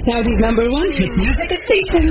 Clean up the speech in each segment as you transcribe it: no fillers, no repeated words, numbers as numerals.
Saudi's #1 hit music station.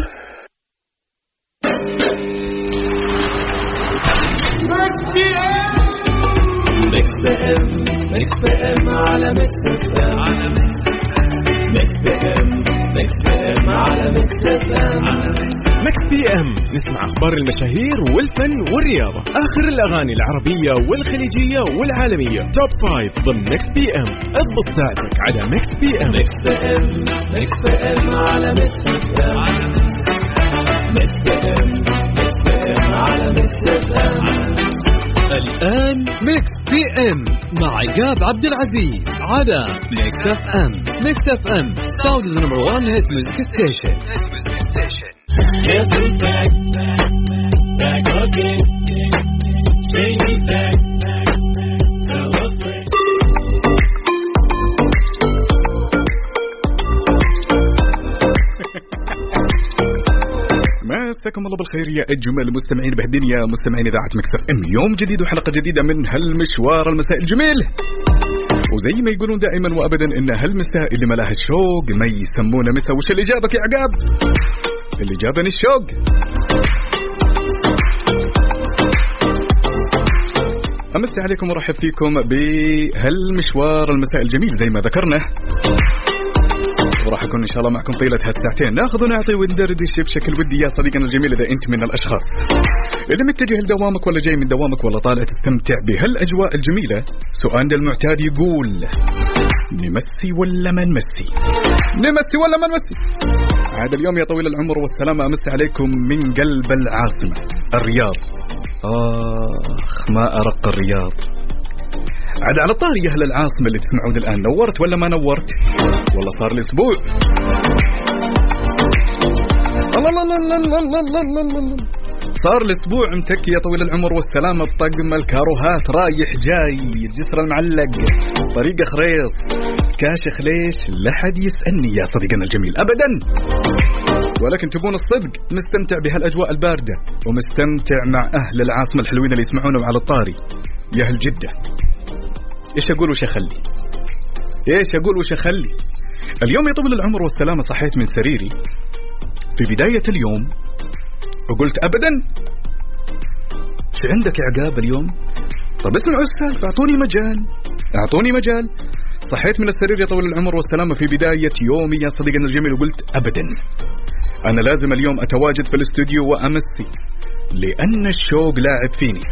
Mix FM على Mix FM Mix FM على Mix FM Mix FM نسمع أخبار المشاهير والفن والرياضة، آخر الأغاني العربية والخليجية والعالمية، توب 5 ضمن Mix FM. اضبط ساعتك على Mix FM. Mix FM على Mix FM Mix FM على Mix FM. الآن ميكس بي ام مع عقاب عبد العزيز على ميكس اف ام. ميكس اف ام Saudi's #1 hit music station. Yes, we're back again. Jamie back. مساكم الله بالخير يا أجمل مستمعين بهالدنيا، مستمعين إذاعة ميكس اف ام. يوم جديد وحلقة جديدة من هالمشوار المساء الجميل. وزي ما يقولون دائما وأبدا إن هالمساء اللي ما لها الشوق ما يسمونه مساء. وش اللي جابك يا عقاب؟ اللي جابني الشوق. أمسي عليكم ورحب فيكم بهالمشوار المساء الجميل زي ما ذكرنا، وراح أكون إن شاء الله معكم طيلة هالساعتين، ناخذ ونعطي وندردش بشكل ودي يا صديقنا الجميل. إذا أنت من الأشخاص اللي متجه لدوامك ولا جاي من دوامك ولا طالع تستمتع بهالأجواء الجميلة، سؤالنا المعتاد يقول نمسي ولا ما نمسي؟ نمسي ولا ما نمسي؟ عاد اليوم يا طويل العمر والسلامة أمسي عليكم من قلب العاصمة الرياض. ما أرق الرياض. عاد على طاري أهل العاصمة اللي تسمعون الآن، نورت ولا ما نورت؟ والله صار لي أسبوع. صار الأسبوع متكي يا طويل العمر والسلامة بطقم الكاروهات رايح جاي، الجسر المعلق، طريق خريص، كاشخ. ليش لا حد يسألني يا صديقنا الجميل أبدا، ولكن تبون الصدق مستمتع بهالأجواء الباردة ومستمتع مع أهل العاصمة الحلوين اللي يسمعونه على الطاري يا أهل جدة. إيش أقول وش أخلي؟ إيش أقول وش أخلي؟ اليوم يا طويل العمر والسلامة صحيت من سريري في بداية اليوم وقلت أبدا شو عندك يا عقاب اليوم؟ طب اسمعوا السالفة، أعطوني مجال. صحيت من السرير يا طويل العمر والسلامة في بداية يومي يا صديقنا الجميل وقلت أبدا أنا لازم اليوم أتواجد في الاستوديو وأمسي، لأن الشوق لاعب فيني.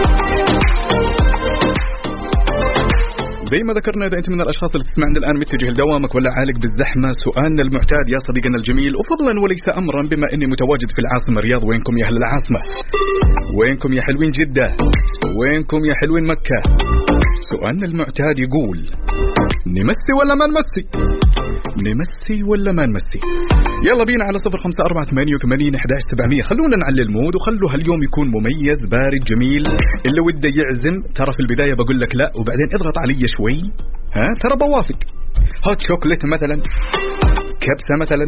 زي ما ذكرنا إذا أنت من الأشخاص اللي تسمعنا الآن متجه لدوامك ولا عالق بالزحمة، سؤالنا المعتاد يا صديقنا الجميل وفضلا وليس أمرا بما أني متواجد في العاصمة الرياض، وينكم يا أهل العاصمة؟ وينكم يا حلوين جدة؟ وينكم يا حلوين مكة؟ سؤالنا المعتاد يقول نمسي ولا ما نمسي؟ نمسي ولا ما نمسي؟ يلا بينا على 0548811700. خلونا نعلي المود وخلوا هاليوم يكون مميز بارد جميل. اللي وده يعزم ترى في البداية بقول لك لا وبعدين اضغط علي شوي، ترى بوافق. هوت شوكليت مثلا، كبسة مثلا،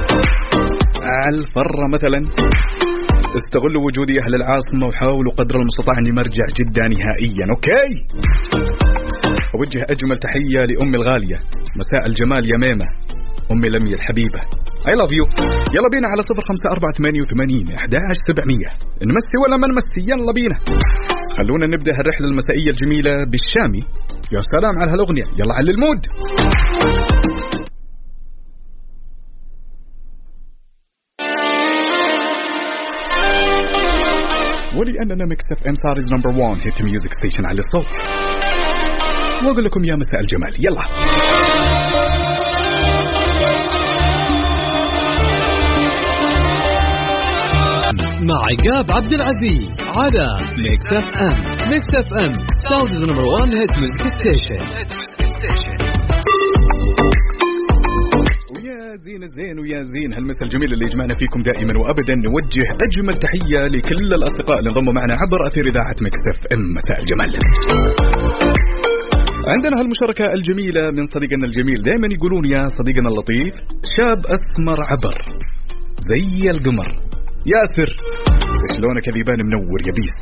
الفرة مثلا. استغلوا وجودي أهل العاصمة وحاولوا قدر المستطاع أني مرجع جدا نهائيا. أوكي، أوجه أجمل تحية لأمي الغالية، مساء الجمال يا ميمة، أمي لمي الحبيبة، I love you. يلا بينا على 0548811700. نمسي ولا ما نمسي؟ يلا بينا، خلونا نبدأ هالرحلة المسائية الجميلة بالشامي. يا سلام على هالأغنية، يلا على المود. ولأننا ميكس اف ام صار #1 هيت ميوزك ستيشن على الصوت، واقول لكم يا مساء الجمال. يلا مع عقاب عبد العزيز على ميكس اف ام. ميكس اف ام Saudi's #1 hit music station. ويا زين هالمثل الجميل اللي يجمعنا فيكم دائما وابدا. نوجه اجمل تحيه لكل الاصدقاء اللي انضموا معنا عبر اثير اذاعه ميكس اف ام. مساء الجمال. عندنا هالمشاركه الجميله من صديقنا الجميل، دائما يقولون يا صديقنا اللطيف شاب اسمر عبر زي القمر. ياسر شلونك يا ذيبان منور يا بيست.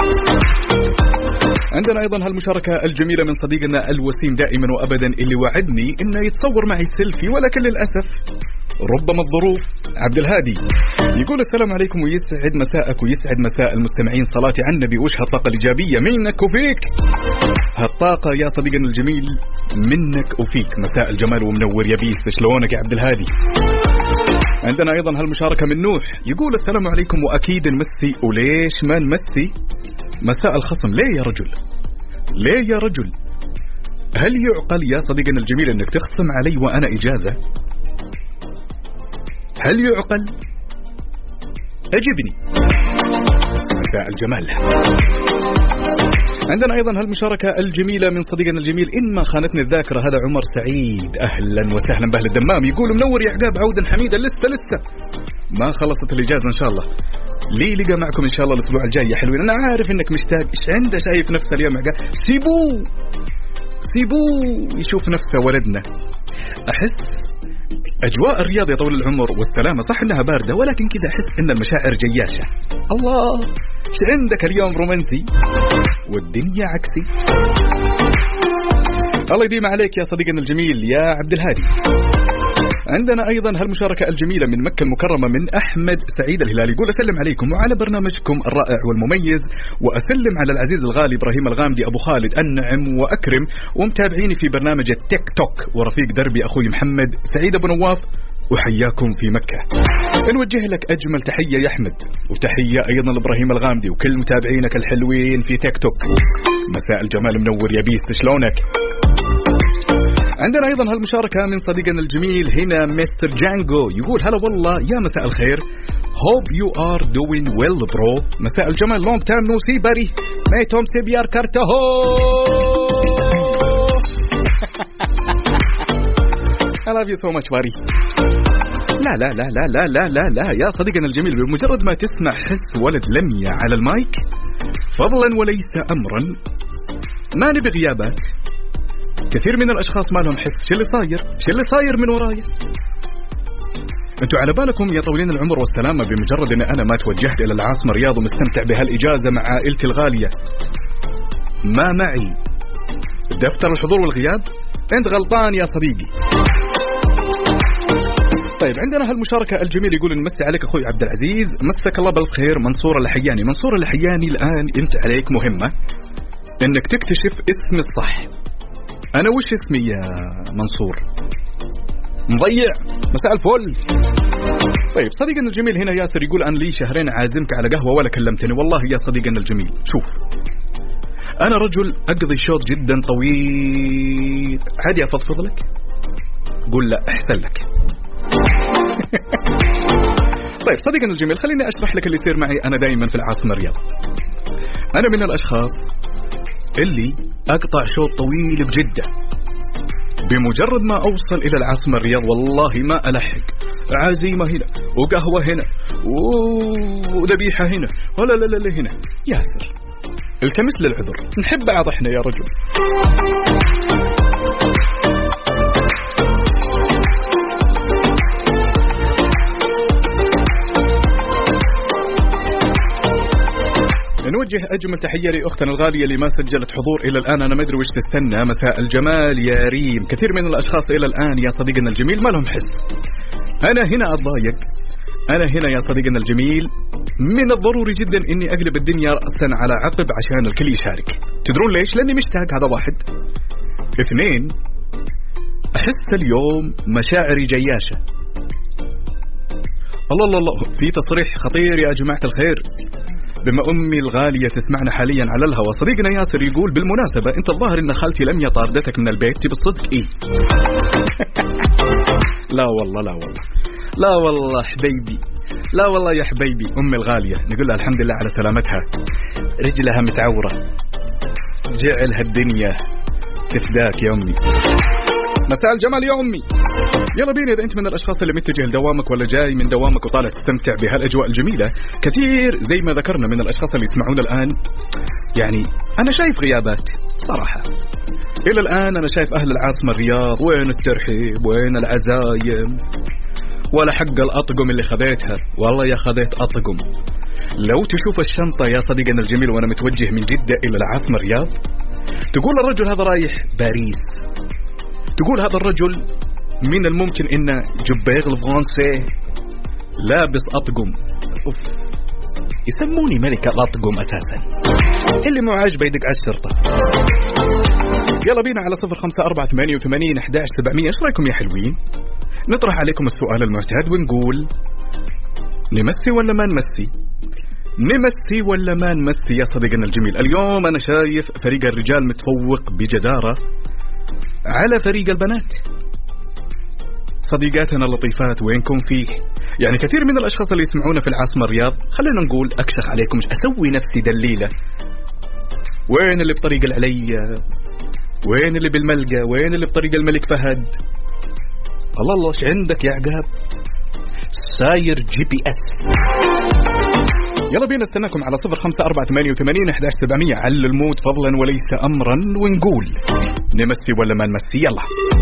عندنا أيضا هالمشاركة الجميلة من صديقنا الوسيم دائما وأبدا اللي وعدني إنه يتصور معي سيلفي، ولكن للأسف ربما الظروف. عبد الهادي يقول السلام عليكم ويسعد مساءك ويسعد مساء المستمعين، صلاتي على النبي. وش هالطاقة الإيجابية منك وفيك؟ هالطاقة يا صديقنا الجميل منك وفيك. مساء الجمال ومنور يا بيس، شلونك يا عبد الهادي؟ عندنا أيضا هالمشاركة من نوح يقول السلام عليكم وأكيد نمسي، وليش ما نمسي مساء الخصم؟ ليه يا رجل؟ ليه يا رجل؟ هل يعقل يا صديقنا الجميل أنك تخصم علي وأنا إجازة؟ هل يعقل؟ أجبني. مساء الجمال. عندنا أيضا هالمشاركة الجميلة من صديقنا الجميل إن ما خانتني الذاكرة، هذا عمر سعيد، أهلا وسهلا بأهل الدمام. يقول منور يا عقاب، عودا حميدا، لسه ما خلصت الإجازة إن شاء الله. لي لقى معكم إن شاء الله الأسبوع الجاي يا حلوين. أنا عارف إنك مشتاق، إيش عنده شايف نفسه اليوم عقاب؟ سيبوه يشوف نفسه ولدنا. أحس أجواء الرياض يا طويل العمر والسلامة صح إنها باردة، ولكن كذا أحس إن المشاعر جياشة. الله، إيش عندك اليوم رومانسي والدنيا عكسي. الله يديم عليك يا صديقنا الجميل يا عبد الهادي. عندنا أيضا هالمشاركة الجميلة من مكة المكرمة من أحمد سعيد الهلالي يقول السلام عليكم وعلى برنامجكم الرائع والمميز، وأسلم على العزيز الغالي إبراهيم الغامدي أبو خالد، أنعم وأكرم ومتابعيني في برنامج التيك توك، ورفيق دربي أخوي محمد سعيد أبو نواف، وحياكم في مكة. نوجه لك أجمل تحية يا أحمد، وتحية أيضا لإبراهيم الغامدي وكل متابعينك الحلوين في تيك توك. مساء الجمال منور يا بيست، شلونك؟ عندنا أيضا هالمشاركة من صديقنا الجميل هنا مستر جانجو يقول هلا والله يا مساء الخير، hope you are doing well bro. مساء الجمال، long time no see buddy. May Tom Sebiar Kartaho. I love you so much buddy. لا لا لا لا لا لا لا لا يا صديقنا الجميل، بمجرد ما تسمع حس ولد لمية على المايك فضلا وليس أمرا ما نبي غيابات. كثير من الأشخاص ما لهم حس، شو اللي صاير من ورايا. انتوا على بالكم يا طويلين العمر والسلامة بمجرد ان انا ما توجهت الى العاصمة الرياض ومستمتع بهالإجازة مع عائلتي الغالية ما معي دفتر الحضور والغياب، انت غلطان يا صديقي. طيب عندنا هالمشاركة الجميل يقول نمسي عليك اخوي عبد العزيز، مسك الله بالخير. منصور اللحياني. منصور اللحياني الان انت عليك مهمة انك تكتشف اسمي الصح. أنا وش اسمي يا منصور؟ مضيع. مساء الفل. طيب صديقنا الجميل هنا ياسر يقول أنا لي شهرين عازمك على قهوة ولا كلمتني. والله يا صديقنا الجميل شوف، أنا رجل أقضي شوط جدا طويل، عادي أفضفض لك؟ قول لا أحسن لك. طيب صديقنا الجميل خليني أشرح لك اللي يصير معي أنا دائما في العاصمة الرياض. أنا من الأشخاص اللي أقطع شوط طويل بجدة، بمجرد ما أوصل إلى العاصمة الرياض والله ما ألحق، عزيمة هنا وقهوة هنا وذبيحة هنا ولا لا لا هنا. ياسر التمس للعذر، نحب بعض احنا يا رجل. نوجه أجمل تحية لأختنا الغالية اللي ما سجلت حضور إلى الآن. أنا ما أدري وش تستنى. مساء الجمال يا ريم. كثير من الأشخاص إلى الآن يا صديقنا الجميل ما لهم حس. أنا هنا أتضايق، أنا هنا يا صديقنا الجميل من الضروري جدا إني أقلب الدنيا رأسا على عقب عشان الكل يشارك. تدرون ليش؟ لأني مشتاق. هذا واحد. اثنين، أحس اليوم مشاعري جياشة. الله الله الله، في تصريح خطير يا جماعة الخير بما أمي الغالية تسمعنا حاليا على الهواء. صديقنا ياسر يقول بالمناسبة أنت الظاهر إن خالتي لمية طاردتك من البيت، بالصدق إيه؟ لا والله لا والله لا والله حبيبي، لا والله يا حبيبي. أمي الغالية نقول لها الحمد لله على سلامتها، رجلها متعورة، جعلها الدنيا تفداك يا أمي. مساء الجمال يا أمي. يلا بينا إذا أنت من الأشخاص اللي متجه لدوامك ولا جاي من دوامك وطالع تستمتع بهالأجواء الجميلة. كثير زي ما ذكرنا من الأشخاص اللي يسمعون الآن، يعني أنا شايف غيابات صراحة. إلى الآن أنا شايف أهل العاصمة الرياض وين الترحيب، وين العزايم، ولا حق الأطقم اللي خذيتها. والله يا خذيت أطقم. لو تشوف الشنطة يا صديقنا الجميل وأنا متوجه من جدة إلى العاصمة الرياض، تقول الرجل هذا رايح باريس، تقول هذا الرجل من الممكن إن جبير الفرنسي لابس أطقم، يسموني ملكة الأطقم أساسا، اللي مو عاجبه يدق على الشرطة. يلا بينا على 0548811700. ايش رايكم يا حلوين؟ نطرح عليكم السؤال المعتاد ونقول نمسي ولا ما نمسي؟ نمسي ولا ما نمسي يا صديقنا الجميل؟ اليوم أنا شايف فريق الرجال متفوق بجدارة على فريق البنات. صديقاتنا اللطيفات وينكم فيه؟ يعني كثير من الأشخاص اللي يسمعونا في العاصمة الرياض، خلينا نقول أكشخ عليكم، أسوي نفسي دليلة. وين اللي بطريق العليا؟ وين اللي بالملقى؟ وين اللي بطريق الملك فهد؟ الله الله ايش عندك يا عقاب؟ ساير GPS. يلا بينا استناكم على 0548811700. على الموت فضلا وليس أمرا ونقول نمسي ولا ما نمسي. يلا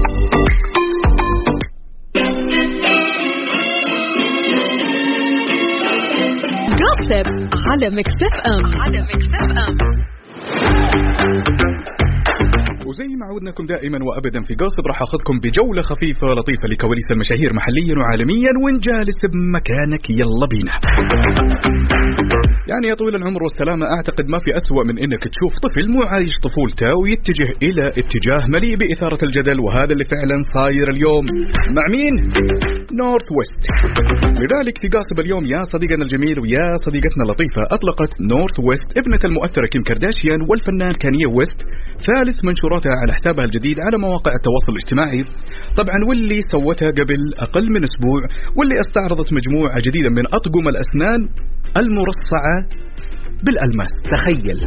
جوسب على ميكس اف ام. وزي ما عودناكم دائما وابدا في قصب راح اخذكم بجوله خفيفه لطيفه لكواليس المشاهير محليا وعالميا. وين جالس بمكانك يلا بينا. يعني يا طويل العمر والسلامه، اعتقد ما في اسوأ من انك تشوف طفل مو عايش طفولته ويتجه الى اتجاه مليء باثاره الجدل، وهذا اللي فعلا صاير اليوم مع مين؟ نورث ويست. لذلك في قاصب اليوم يا صديقنا الجميل ويا صديقتنا اللطيفة، أطلقت نورث ويست ابنة المؤثرة كيم كارداشيان والفنان كانيه ويست ثالث منشوراتها على حسابها الجديد على مواقع التواصل الاجتماعي طبعا، واللي سوتها قبل أقل من أسبوع، واللي استعرضت مجموعة جديدة من أطقم الأسنان المرصعة بالألماس. تخيل.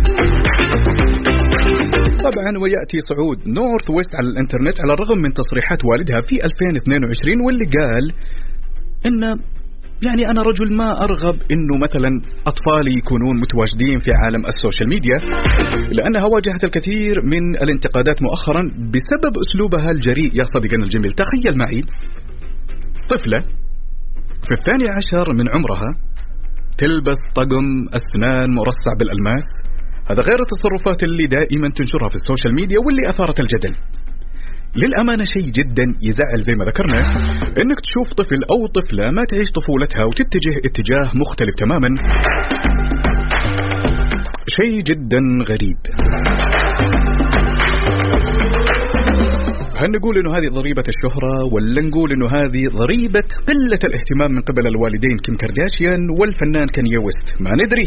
طبعا ويأتي صعود نورث ويست على الانترنت على الرغم من تصريحات والدها في 2022، واللي قال إن يعني أنا رجل ما أرغب إنه مثلا أطفالي يكونون متواجدين في عالم السوشيال ميديا، لأنها واجهت الكثير من الانتقادات مؤخرا بسبب أسلوبها الجريء. يا صديقنا الجميل تخيل معي طفلة في 12 من عمرها تلبس طقم أسنان مرصع بالألماس، هذا غير التصرفات اللي دائما تنشرها في السوشيال ميديا واللي أثارت الجدل. للأمانة شيء جدا يزعل زي ما ذكرنا إنك تشوف طفل أو طفلة ما تعيش طفولتها وتتجه اتجاه مختلف تماما. شيء جدا غريب. هل نقول إنه هذه ضريبة الشهرة ولا نقول إنه هذه ضريبة قلة الاهتمام من قبل الوالدين كيم كارداشيان والفنان كانيه ويست؟ ما ندري.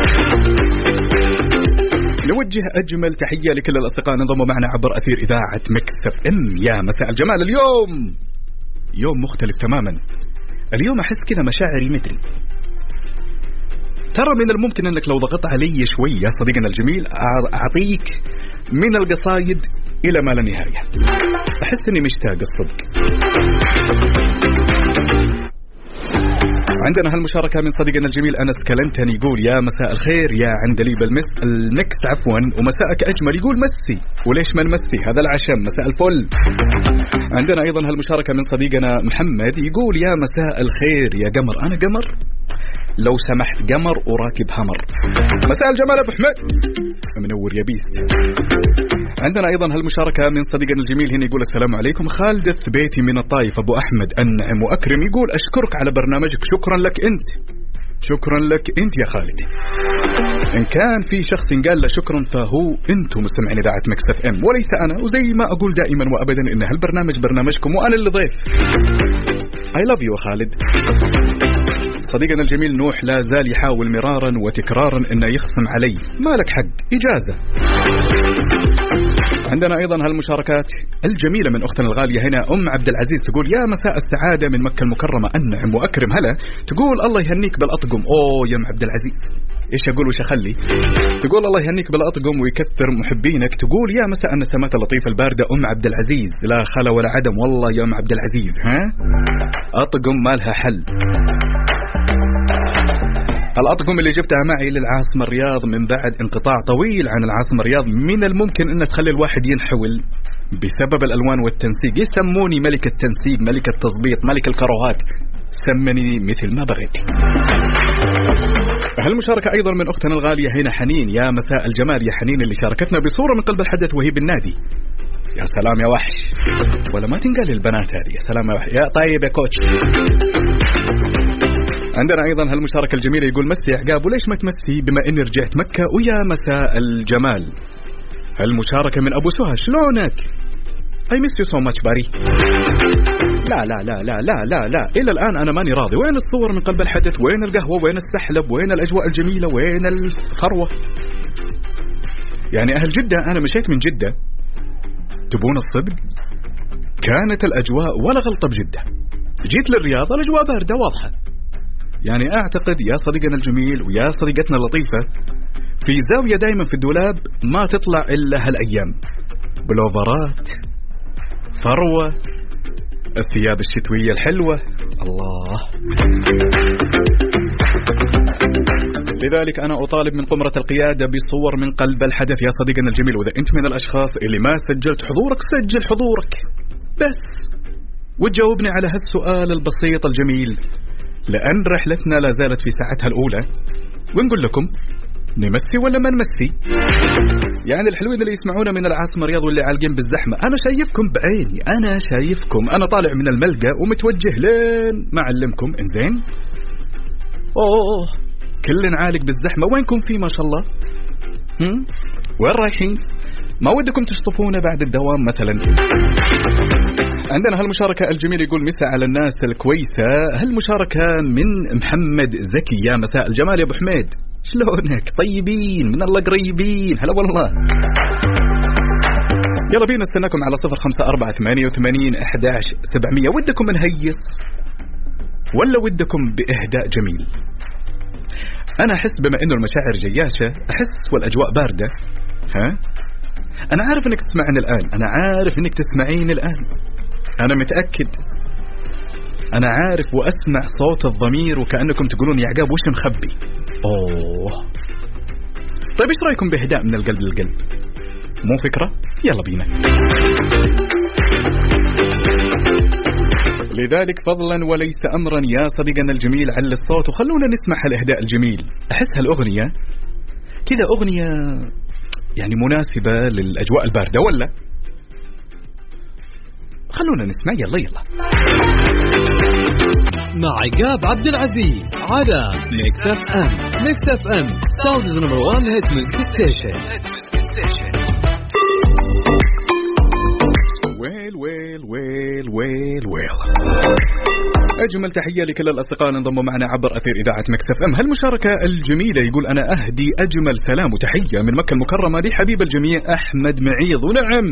نوجه أجمل تحية لكل الأصدقاء انضموا معنا عبر أثير إذاعة ميكس اف ام. يا مساء الجمال. اليوم يوم مختلف تماما. اليوم أحس كذا مشاعري مدري. ترى من الممكن أنك لو ضغطت علي شوي يا صديقنا الجميل أعطيك من القصايد إلى ما لا نهاية. أحس أني مشتاق الصدق. عندنا هالمشاركة من صديقنا الجميل أنس كلنتن، يقول يا مساء الخير يا عندليب المكس عفوا ومساءك أجمل. يقول مسي وليش ما نمسي، هذا العشم. مساء الفل. عندنا أيضا هالمشاركة من صديقنا محمد، يقول يا مساء الخير يا قمر. أنا قمر لو سمحت، قمر وراكب همر. مساء الجمال أبو حمد منور يا بيست. عندنا أيضا هالمشاركة من صديقنا الجميل هنا، يقول السلام عليكم خالد ثبيتي من الطائف أبو أحمد أنعم وأكرم. يقول أشكرك على برنامجك. شكرا لك أنت، شكرا لك أنت يا خالد. إن كان في شخص قال له شكرا فهو أنتم مستمعين إذاعة ميكس اف ام وليس أنا. وزي ما أقول دائما وأبدا إن هالبرنامج برنامجكم وأنا اللي ضيف. I love you خالد. صديقنا الجميل نوح لا زال يحاول مرارا وتكرارا إنه يخصم علي. ما لك حق، إجازة. عندنا أيضا هالمشاركات الجميلة من أختنا الغالية هنا أم عبد العزيز، تقول يا مساء السعادة من مكة المكرمة أنعم وأكرم. هلا. تقول الله يهنيك بالأطقم. أوه يا أم عبد العزيز إيش أقول وش أخلي. تقول الله يهنيك بالأطقم ويكثر محبينك. تقول يا مساء النسمات اللطيفة الباردة أم عبد العزيز، لا خلا ولا عدم والله يا أم عبد العزيز. ها أطقم ما لها حل. الأطقم اللي جبتها معي للعاصمة الرياض من بعد انقطاع طويل عن العاصمة الرياض من الممكن أن تخلي الواحد ينحول بسبب الألوان والتنسيق. يسموني ملك التنسيق، ملك التظبيط، ملك الكروهات، سمني مثل ما بغيت. هالمشاركة أيضا من أختنا الغالية هنا حنين. يا مساء الجمال يا حنين، اللي شاركتنا بصورة من قلب الحدث وهي بالنادي. يا سلام يا وحش، ولا ما تنقال للبنات هذه يا سلام يا وحش. يا طيب يا كوتش. عندنا أيضا هالمشاركة الجميلة، يقول مسي عقاب وليش ما تمسي بما إني رجعت مكة ويا مساء الجمال. هالمشاركة من أبو سهى، شلونك؟ I miss you so much باري. لا لا لا لا لا لا لا إلى الآن أنا ماني راضي. وين الصور من قلب الحدث؟ وين القهوة؟ وين السحلب؟ وين الأجواء الجميلة؟ وين الثروة؟ يعني أهل جدة، أنا مشيت من جدة، تبون الصدق كانت الأجواء ولا غلطة بجدة. جيت للرياض الأجواء باردة واضحة. يعني أعتقد يا صديقنا الجميل ويا صديقتنا اللطيفة، في زاوية دايما في الدولاب ما تطلع إلا هالأيام، بلوفرات، ثروة، الثياب الشتوية الحلوة. الله. لذلك أنا أطالب من قمرة القيادة بصور من قلب الحدث يا صديقنا الجميل. وإذا أنت من الأشخاص اللي ما سجلت حضورك، سجل حضورك بس، وتجاوبني على هالسؤال البسيط الجميل، لأن رحلتنا لا زالت في ساعتها الأولى، ونقول لكم نمسي ولا ما نمسي؟ يعني الحلوين اللي يسمعونا من العاصمة رياض واللي عالقين بالزحمة، أنا شايفكم بعيني، أنا شايفكم، أنا طالع من الملقى ومتوجه لين ما أعلمكم. إنزين؟ أوه كل عالق بالزحمة، وينكم فيه ما شاء الله؟ وين رايحين؟ ما ودكم تشطفونا بعد الدوام مثلا؟ عندنا هالمشاركة الجميلة، يقول مساء على الناس الكويسة. هالمشاركة من محمد زكي، يا مساء الجمال يا أبو حميد، شلونك؟ طيبين من الله قريبين، هلا والله. يلا بينا نستناكم على 0548811700. ودكم نهيص ولا ودكم بإهداء جميل؟ أنا أحس بما إنه المشاعر جياشة، أحس والأجواء باردة. ها؟ أنا عارف إنك تسمعني الآن، أنا عارف إنك تسمعين الآن، أنا متأكد، أنا عارف وأسمع صوت الضمير وكأنكم تقولون يا عقاب وش مخبي. أوه طيب إيش رأيكم بإهداء من القلب للقلب؟ مو فكرة؟ يلا بينا. لذلك فضلا وليس أمرا يا صديقنا الجميل، على الصوت وخلونا نسمع هالإهداء الجميل. أحس هالأغنية كذا أغنية يعني مناسبة للأجواء الباردة، ولا؟ خلونا نسمع. يلا يلا مع عقاب عبد العزيز على ميكس اف ام. ميكس اف ام ساوند نمبر 1 هيت ميوزك ستيشن. ويل ويل ويل ويل ويل. أجمل تحية لكل الأصدقاء اللي انضموا معنا عبر أثير إذاعة ميكس اف ام. هالمشاركة الجميلة، يقول أنا أهدي أجمل سلام وتحية من مكة المكرمة لحبيب الجميع أحمد معيض. ونعم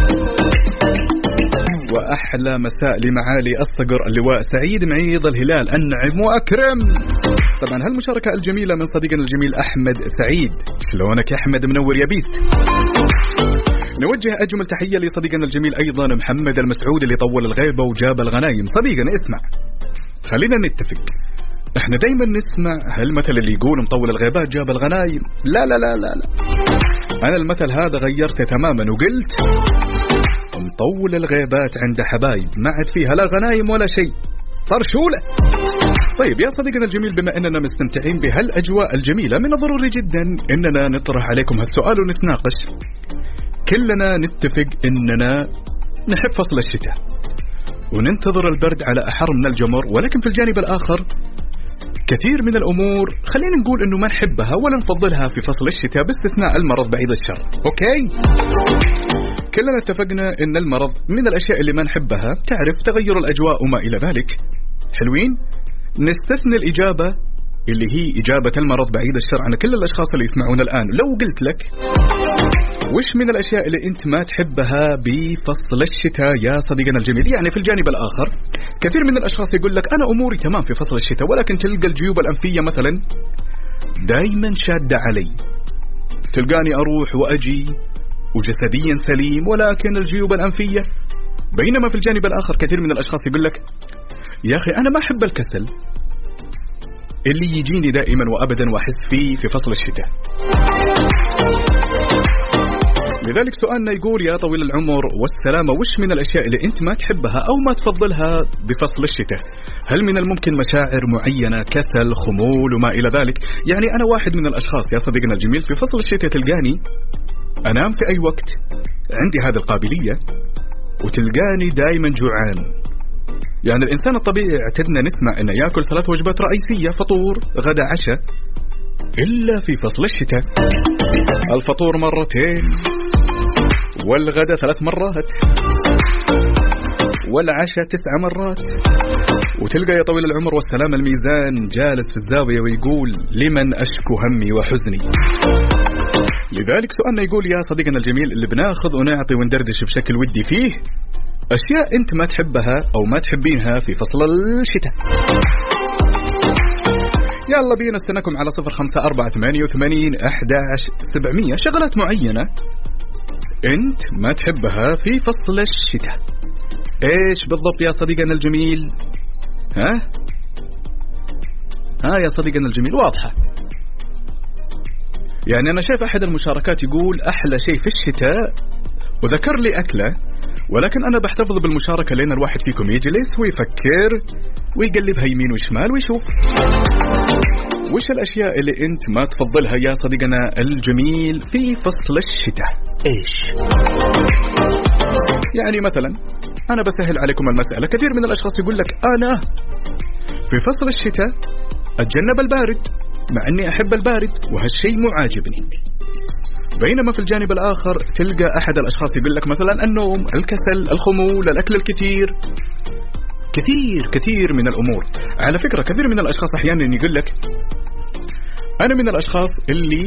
وأحلى مساء لمعالي الصقر اللواء سعيد معيض الهلال، أنعم وأكرم. طبعا هالمشاركة الجميلة من صديقنا الجميل أحمد سعيد، شلونك يا أحمد؟ منور يا بيست. نوجه أجمل تحية لصديقنا الجميل أيضا محمد المسعود اللي طول الغيبة وجاب الغنايم. صديقنا اسمع، خلينا نتفق، احنا دايما نسمع هالمثل اللي يقول مطول الغيبات جاب الغنايم. لا لا لا لا لا، أنا المثل هذا غيرته تماما وقلت مطول الغيبات عند حبايب ما عاد فيها لا غنايم ولا شيء، طرشولة. طيب يا صديقنا الجميل، بما أننا مستمتعين بهالأجواء الجميلة، من الضروري جدا أننا نطرح عليكم هالسؤال ونتناقش. كلنا نتفق أننا نحب فصل الشتاء وننتظر البرد على أحر من الجمر، ولكن في الجانب الآخر كثير من الأمور خلينا نقول أنه ما نحبها ولا نفضلها في فصل الشتاء، باستثناء المرض بعيد الشر. أوكي؟ كلنا اتفقنا أن المرض من الأشياء اللي ما نحبها، تعرف تغير الأجواء وما إلى ذلك. حلوين؟ نستثني الإجابة اللي هي إجابة المرض بعيد الشر عن كل الأشخاص اللي يسمعون الآن. لو قلت لك وش من الأشياء اللي أنت ما تحبها بفصل الشتاء يا صديقنا الجميل؟ يعني في الجانب الآخر كثير من الأشخاص يقول لك أنا أموري تمام في فصل الشتاء، ولكن تلقى الجيوب الأنفية مثلا دايما شادة علي، تلقاني أروح وأجي وجسديا سليم، ولكن الجيوب الأنفية. بينما في الجانب الآخر كثير من الأشخاص يقول لك يا أخي أنا ما أحب الكسل اللي يجيني دائما وأبدا وأحس فيه في فصل الشتاء. لذلك سؤالنا يقول يا طويل العمر والسلامة، وش من الأشياء اللي أنت ما تحبها أو ما تفضلها بفصل الشتاء؟ هل من الممكن مشاعر معينة، كسل، خمول وما إلى ذلك؟ يعني أنا واحد من الأشخاص يا صديقنا الجميل في فصل الشتاء تلقاني أنام في أي وقت، عندي هذه القابلية، وتلقاني دائما جوعان. يعني الإنسان الطبيعي اعتدنا نسمع إنه يأكل 3 وجبات رئيسية، فطور غدا عشاء، إلا في فصل الشتاء الفطور 2 مرات والغدا 3 مرات والعشاء 9 مرات. وتلقى يا طويل العمر والسلام الميزان جالس في الزاوية ويقول لمن أشكو همي وحزني. لذلك سؤالنا يقول يا صديقنا الجميل اللي بناخذ ونعطي وندردش بشكل ودي فيه، أشياء أنت ما تحبها أو ما تحبينها في فصل الشتاء. يلا بينا استناكم على 0548811700 شغلات معينة أنت ما تحبها في فصل الشتاء. إيش بالضبط يا صديقنا الجميل؟ ها يا صديقنا الجميل واضحة. يعني أنا شايف أحد المشاركات يقول أحلى شيء في الشتاء وذكر لي أكله، ولكن أنا بحتفظ بالمشاركة لأن الواحد فيكم يجلس ويفكر ويقلبها يمين وشمال ويشوف وش الأشياء اللي أنت ما تفضلها يا صديقنا الجميل في فصل الشتاء. إيش يعني؟ مثلا أنا بسهل عليكم المسألة، كثير من الأشخاص يقول لك أنا في فصل الشتاء أتجنب البارد مع أني أحب البارد وهالشيء مو عاجبني. بينما في الجانب الآخر تلقى أحد الأشخاص يقول لك مثلا النوم، الكسل، الخمول، الأكل الكثير، كثير من الأمور. على فكرة كثير من الأشخاص أحيانا يقول لك أنا من الأشخاص اللي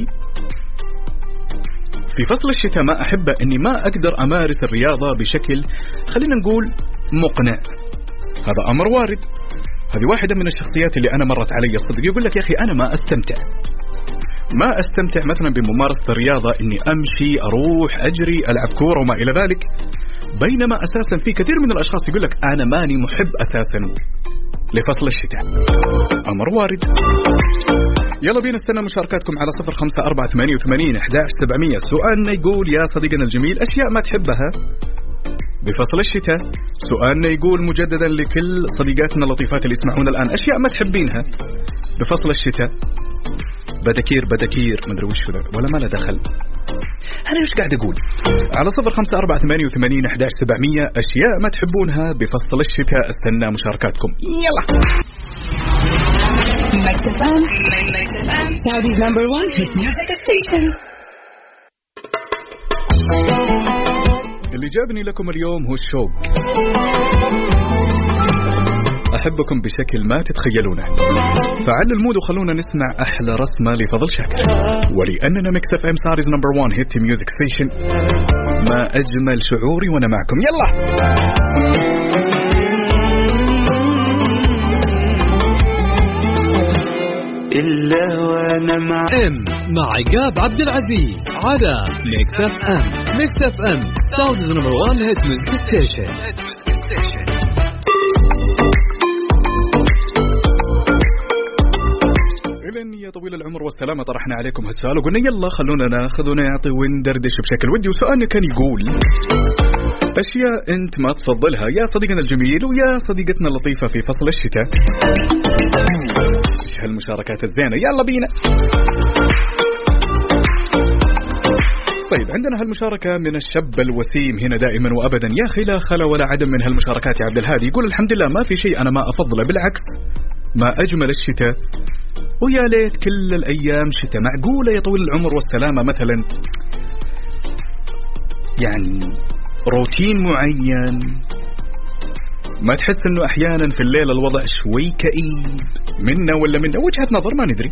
في فصل الشتاء ما أحب أني ما أقدر أمارس الرياضة بشكل خلينا نقول مقنع. هذا أمر وارد. هذه واحدة من الشخصيات اللي أنا مرت علي الصدق يقول لك يا أخي أنا ما أستمتع مثلا بممارسة الرياضة، إني أمشي، أروح، أجري، ألعب كورة وما إلى ذلك. بينما أساسا في كثير من الأشخاص يقول لك أنا ماني محب أساسا لفصل الشتاء. أمر وارد. يلا بينا نستنى مشاركاتكم على 0548811700. سؤالنا يقول يا صديقنا الجميل أشياء ما تحبها بفصل الشتاء. سؤالنا يقول مجددا لكل صديقاتنا اللطيفات اللي يسمعون الآن أشياء ما تحبينها بفصل الشتاء. بدكير ما ادري وش ذا ولا ما له دخل. أنا إيش قاعد أقول؟ على 0548811700 أشياء ما تحبونها بفصل الشتاء. استنى مشاركاتكم. يلا. Saudi's number 1 hit music station. اللي جابني لكم اليوم هو الشوق. أحبكم بشكل ما تتخيلونه. فعل المود وخلونا نسمع أحلى رسمة لفضل شاكر. ولأننا ميكس اف ام سعوديز نمبر 1 هيت ميوزك ستيشن، ما أجمل شعوري وأنا معكم. يلا إلا وأنا مع عقاب عبد العزيز على ميكس اف ام. ميكس اف ام سعوديز نمبر 1 هيت ميوزك ستيشن. يا طويل العمر والسلامة طرحنا عليكم هالسؤال وقلنا يلا خلونا ناخذ ونعطي وندردش بشكل ودي. وسؤالنا كان يقول أشياء أنت ما تفضلها يا صديقنا الجميل ويا صديقتنا اللطيفة في فصل الشتاء. إيش هالمشاركات الزينة. يلا بينا. طيب عندنا هالمشاركة من الشاب الوسيم هنا دائما وأبدا. يا أخي لا خلا ولا عدم من هالمشاركات يا عبد الهادي. يقول الحمد لله ما في شيء أنا ما أفضله، بالعكس ما أجمل الشتاء ويا ليت كل الأيام شتاء. معقولة يا طويل العمر والسلامة مثلا يعني روتين معين ما تحس أنه أحيانا في الليل الوضع شوي كئيب منا ولا منا؟ وجهة نظر ما ندري.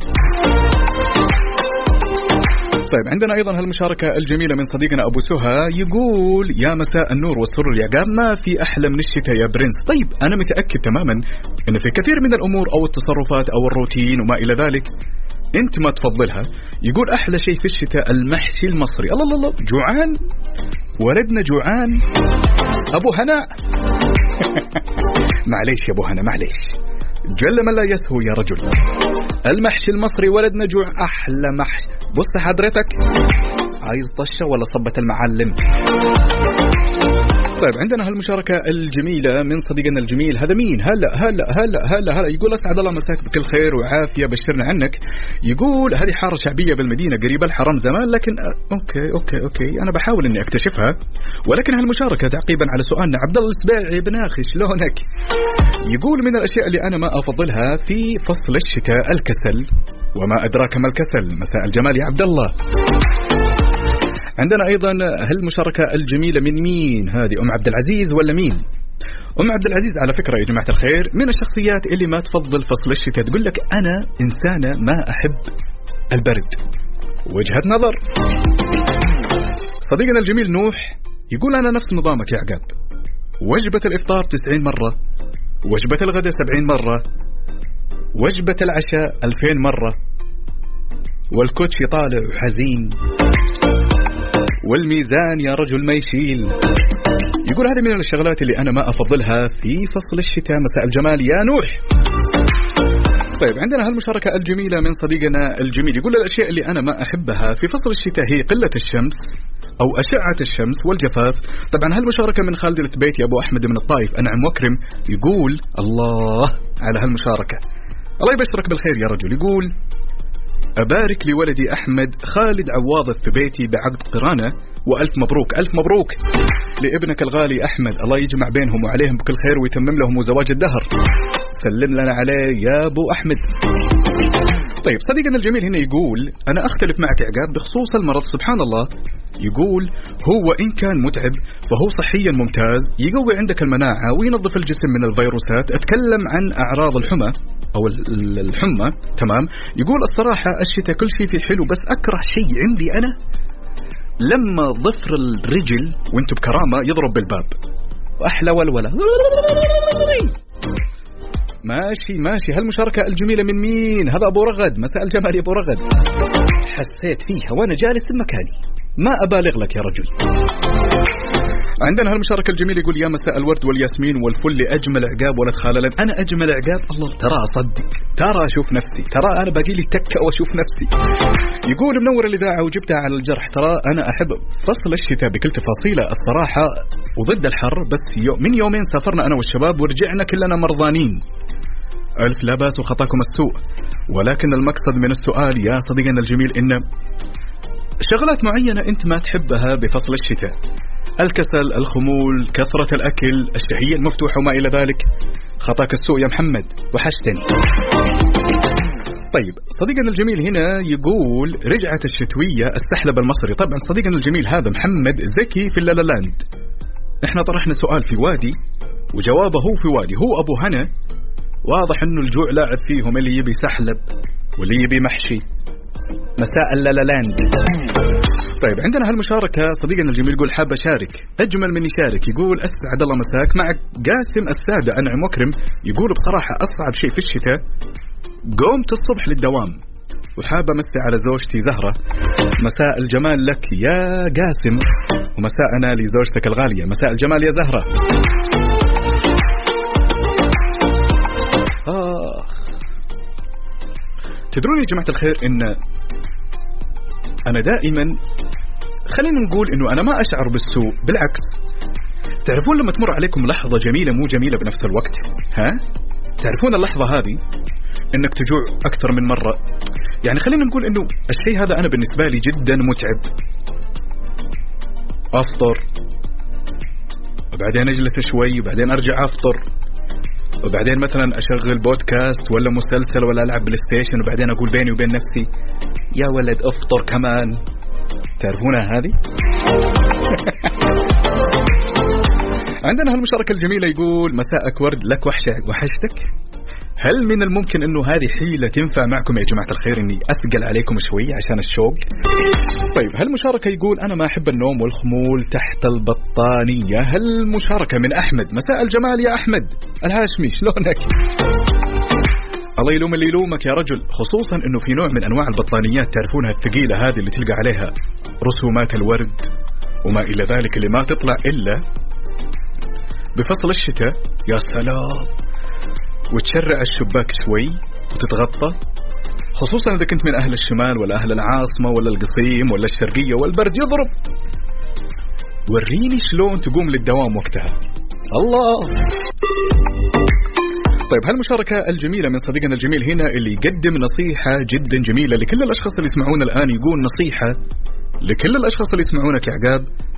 طيب عندنا أيضا هالمشاركة الجميلة من صديقنا أبو سهى يقول يا مساء النور والسرور يا قام، ما في أحلى من الشتاء يا برنس. طيب أنا متأكد تماما أن في كثير من الأمور أو التصرفات أو الروتين وما إلى ذلك أنت ما تفضلها. يقول أحلى شيء في الشتاء المحشي المصري. الله الله جوعان ولدنا جوعان. أبو هناء معليش يا أبو هناء معليش، جل من لا يسهو يا رجل. المحشي المصري ولدنا جوع. أحلى محشي. بص حضرتك عايز طشة ولا صبة المعلم؟ طيب عندنا هالمشاركة الجميلة من صديقنا الجميل. هذا مين؟ هلا يقول أسعد الله مساك بكل خير وعافية، بشرنا عنك. يقول هذه حارة شعبية بالمدينة قريبة الحرم زمان، لكن أوكي أنا بحاول إني أكتشفها. ولكن هالمشاركة تعقيبا على سؤالنا عبد الله السباعي بن أخي شلونك؟ يقول من الأشياء اللي أنا ما أفضلها في فصل الشتاء الكسل، وما أدراك ما الكسل. مساء الجمال يا عبد الله. عندنا أيضا هالمشاركة الجميلة من مين هذه؟ أم عبد العزيز ولا مين؟ أم عبد العزيز على فكرة يا جماعة الخير من الشخصيات اللي ما تفضل فصل الشتاء، تقول لك أنا إنسانة ما أحب البرد. وجهة نظر. صديقنا الجميل نوح يقول أنا نفس نظامك يا عقاب، وجبة الإفطار 90 مرة، وجبة الغداء 70 مرة، وجبة العشاء 2000 مرة، والكوتش طالع وحزين، والميزان يا رجل ما يشيل. يقول هذه من الشغلات اللي أنا ما أفضلها في فصل الشتاء. مساء الجمال يا نوح. طيب عندنا هالمشاركة الجميلة من صديقنا الجميل. يقول الأشياء اللي أنا ما أحبها في فصل الشتاء هي قلة الشمس أو أشعة الشمس والجفاف. طبعا هالمشاركة من خالد الثبيتي أبو أحمد من الطائف أنعم وكرم. يقول الله على هالمشاركة، الله يبشرك بالخير يا رجل. يقول أبارك لولدي أحمد خالد عواض الثبيتي بعقد قرانة، وألف مبروك ألف مبروك لابنك الغالي أحمد، الله يجمع بينهم وعليهم بكل خير ويتمم لهم زواج الدهر. سلم لنا عليه يا أبو أحمد. طيب صديقنا الجميل هنا يقول أنا أختلف معك يا عقاب بخصوص المرض. سبحان الله، يقول هو إن كان متعب فهو صحيا ممتاز، يقوي عندك المناعة وينظف الجسم من الفيروسات. أتكلم عن أعراض الحمى أو الحمى تمام. يقول الصراحة الشتاء كل شيء فيه حلو، بس أكره شيء عندي أنا لما ظفر الرجل وانتو بكرامة يضرب بالباب. وأحلى والولا. ماشي هالمشاركة الجميلة من مين؟ هذا أبو رغد. مساء الجمال يا أبو رغد. حسيت فيها وأنا جالس بمكاني، ما أبالغ لك يا رجل. عندنا هالمشاركة الجميلة يقول يا مساء الورد والياسمين والفل أجمل عقاب ولد خالة. أنا أجمل عقاب؟ الله ترى أصدق، ترى أشوف نفسي، ترى أنا باقي لي تكة وأشوف نفسي. يقول منور الإذاعة وجبتها على الجرح. ترى أنا أحب فصل الشتاء بكل تفاصيله الصراحة وضد الحر، بس من يومين سافرنا أنا والشباب ورجعنا كلنا مرضانين. ألف لا باس وخطاكم السوء. ولكن المقصد من السؤال يا صديقنا الجميل إن شغلات معينة أنت ما تحبها بفصل الشتاء، الكسل، الخمول، كثرة الأكل، الشهية المفتوحة وما إلى ذلك. خطاك السوء يا محمد وحشتني. طيب صديقنا الجميل هنا يقول رجعت الشتوية السحلب المصري. طبعا صديقنا الجميل هذا محمد زكي في اللالالاند. احنا طرحنا سؤال في وادي وجوابه هو في وادي. هو أبو هنا واضح انه الجوع لاعب فيهم، اللي يبي سحلب واللي يبي محشي. مساء اللالالاند. طيب عندنا هالمشاركة صديقنا الجميل يقول حاب أشارك، أجمل من يشارك. يقول أسعد الله مساك مع قاسم السادة أنعم وكرم. يقول بصراحة أصعب شيء في الشتاء قومت الصبح للدوام، وحابة أمسي على زوجتي زهرة. مساء الجمال لك يا قاسم، ومساءنا لزوجتك الغالية. مساء الجمال يا زهرة. تدرون يا جماعة الخير إن أنا دائما خلينا نقول إنه أنا ما أشعر بالسوء، بالعكس. تعرفون لما تمر عليكم لحظة جميلة مو جميلة بنفس الوقت؟ تعرفون اللحظة هذه إنك تجوع أكثر من مرة. يعني خلينا نقول إنه الشيء هذا أنا بالنسبة لي جدا متعب. أفطر وبعدين أجلس شوي وبعدين أرجع أفطر، وبعدين مثلا أشغل بودكاست ولا مسلسل ولا ألعب بلاي ستيشن، وبعدين أقول بيني وبين نفسي يا ولد أفطر كمان. تعرفونها هذه؟ عندنا هالمشاركة الجميلة يقول مساءك ورد لك وحشتك. هل من الممكن أنه هذه حيلة تنفع معكم يا جماعة الخير إني أثقل عليكم شوي عشان الشوق؟ طيب هالمشاركة يقول أنا ما أحب النوم والخمول تحت البطانية. هالمشاركة من أحمد. مساء الجمال يا أحمد الهاشمي شلونك؟ الله يلوم اللي يلومك يا رجل، خصوصا أنه في نوع من أنواع البطانيات تعرفونها الثقيلة هذه اللي تلقى عليها رسومات الورد وما إلى ذلك، اللي ما تطلع إلا بفصل الشتاء. يا سلام، وتشرع الشباك شوي وتتغطى، خصوصا إذا كنت من أهل الشمال ولا أهل العاصمة ولا القصيم ولا الشرقية والبرد يضرب. وريني شلون تقوم للدوام وقتها. الله. طيب هالمشاركة الجميلة من صديقنا الجميل هنا اللي يقدم نصيحة جدا جميلة لكل الأشخاص اللي يسمعون الآن. يقول نصيحة لكل الأشخاص اللي يسمعونك يا عقاب: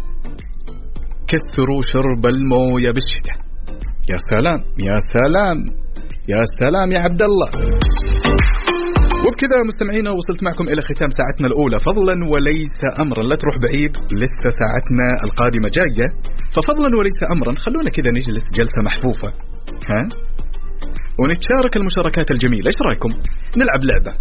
كثروا شرب الموية بالشتاء. يا سلام يا سلام يا سلام يا عبد الله. وبكذا مستمعينا وصلت معكم إلى ختام ساعتنا الأولى فضلا وليس أمرا. لا تروح بعيد، لسه ساعتنا القادمة جاية، ففضلا وليس أمرا خلونا كذا نجلس جلسة محفوفة ونتشارك المشاركات الجميلة. إيش رأيكم نلعب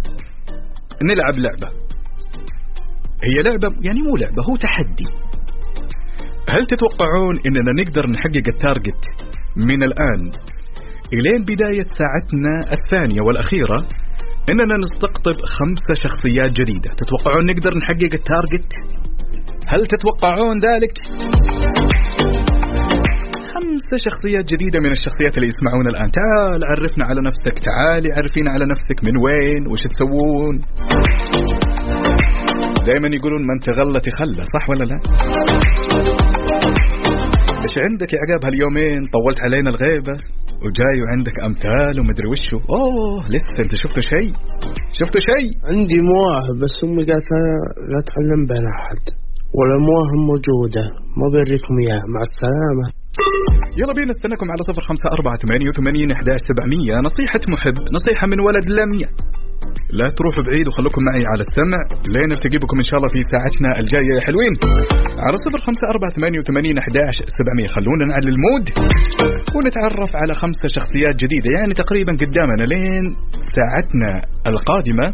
لعبة؟ هي لعبة يعني مو لعبة، هو تحدي. هل تتوقعون إننا نقدر نحقق التارجت من الآن إلين بداية ساعتنا الثانية والأخيرة إننا نستقطب 5 شخصيات جديدة؟ تتوقعون نقدر نحقق التارجت؟ هل تتوقعون ذلك؟ 5 شخصيات جديدة من الشخصيات اللي يسمعون الآن. تعال عرفنا على نفسك، تعالي عرفينا على نفسك، من وين، وش تسوون. دائما يقولون من تغلى تخلى، صح ولا لا؟ ايش عندك يا عقاب هاليومين؟ طولت علينا الغيبة وجاي وعندك أمثال ومدري وشو. لسه انت شفتوا شيء؟ عندي مواهب بس أمي قالت لا تعلم بها أحد، ولا مواهب موجودة ما بيريكم إياها. مع السلامة. يلا بينا نستناكم على 0548811700. نصيحة محب، نصيحة من ولد لمية. لا تروحوا بعيد وخلوكم معي على السمع لين نلتقي بكم إن شاء الله في ساعتنا الجاية يا حلوين على 0548811700. خلونا نعلي المود ونتعرف على 5 شخصيات جديدة، يعني تقريبا قدامنا لين ساعتنا القادمة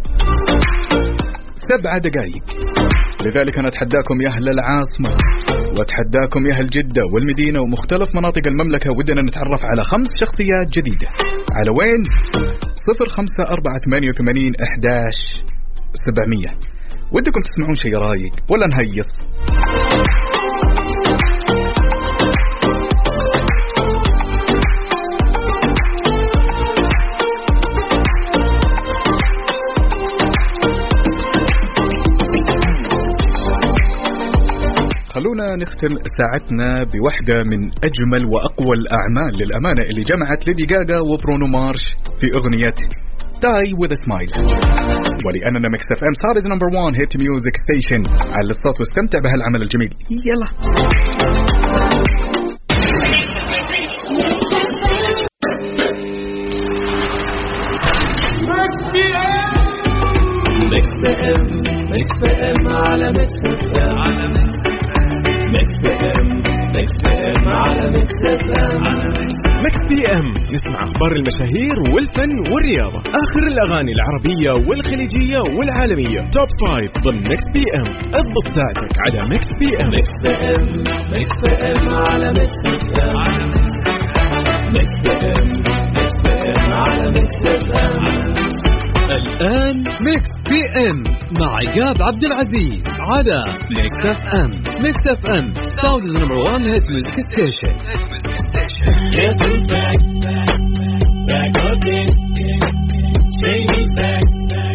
7 دقائق. لذلك أنا أتحداكم يا أهل العاصمة وأتحداكم يا أهل جدة والمدينة ومختلف مناطق المملكة، ودنا نتعرف على 5 شخصيات جديدة. على وين؟ 0548811700. ودكم تسمعون شيء رايق ولا نهيص؟ خلونا نختم ساعتنا بوحدة من أجمل وأقوى الأعمال للأمانة اللي جمعت ليدي غاغا وبرونو مارش في أغنية Die With A Smile. ولأننا ميكس اف ام صار نمبر 1 هيت ميوزك ستيشن، على الصوت واستمتع بهالعمل الجميل. يلا ميكس اف ام على ميكس اف ام ميكس بي ام نسمع أخبار المشاهير والفن والرياضة، آخر الأغاني العربية والخليجية والعالمية. توب 5 ضمن ميكس بي ام. اضبط ساعتك على ميكس بي ام. ميكس بي ام على ميكس ام ميكس بي ام على ميكس ام. الآن ميكس بي ام مع عقاب عبد العزيز على ميكس اف ام. ميكس اف ام ساوند نمبر 1 هيت ميوزك ستيشن. Yes, I'm back again. Take me back.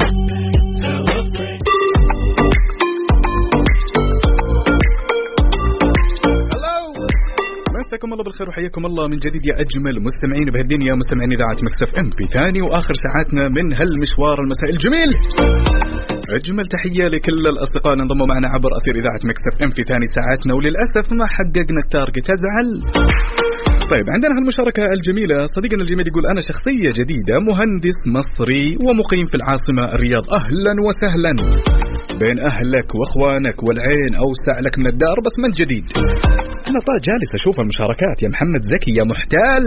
مساكم الله بالخير وحياكم الله من جديد يا أجمل مستمعين بهالدنيا، مستمعين إذاعة ميكس اف ام في ثاني وآخر ساعاتنا من هالمشوار المساء الجميل. أجمل تحية لكل الأصدقاء اللي انضموا معنا عبر أثير إذاعة ميكس اف ام في ثاني ساعاتنا، وللأسف ما حققنا التارجت، أزعل. طيب عندنا هالمشاركة الجميلة، صديقنا الجميل يقول أنا شخصية جديدة، مهندس مصري ومقيم في العاصمة الرياض. أهلا وسهلا بين أهلك وأخوانك والعين أوسع لك من الدار، بس من جديد. أنا جالس أشوف المشاركات يا محمد زكي يا محتال.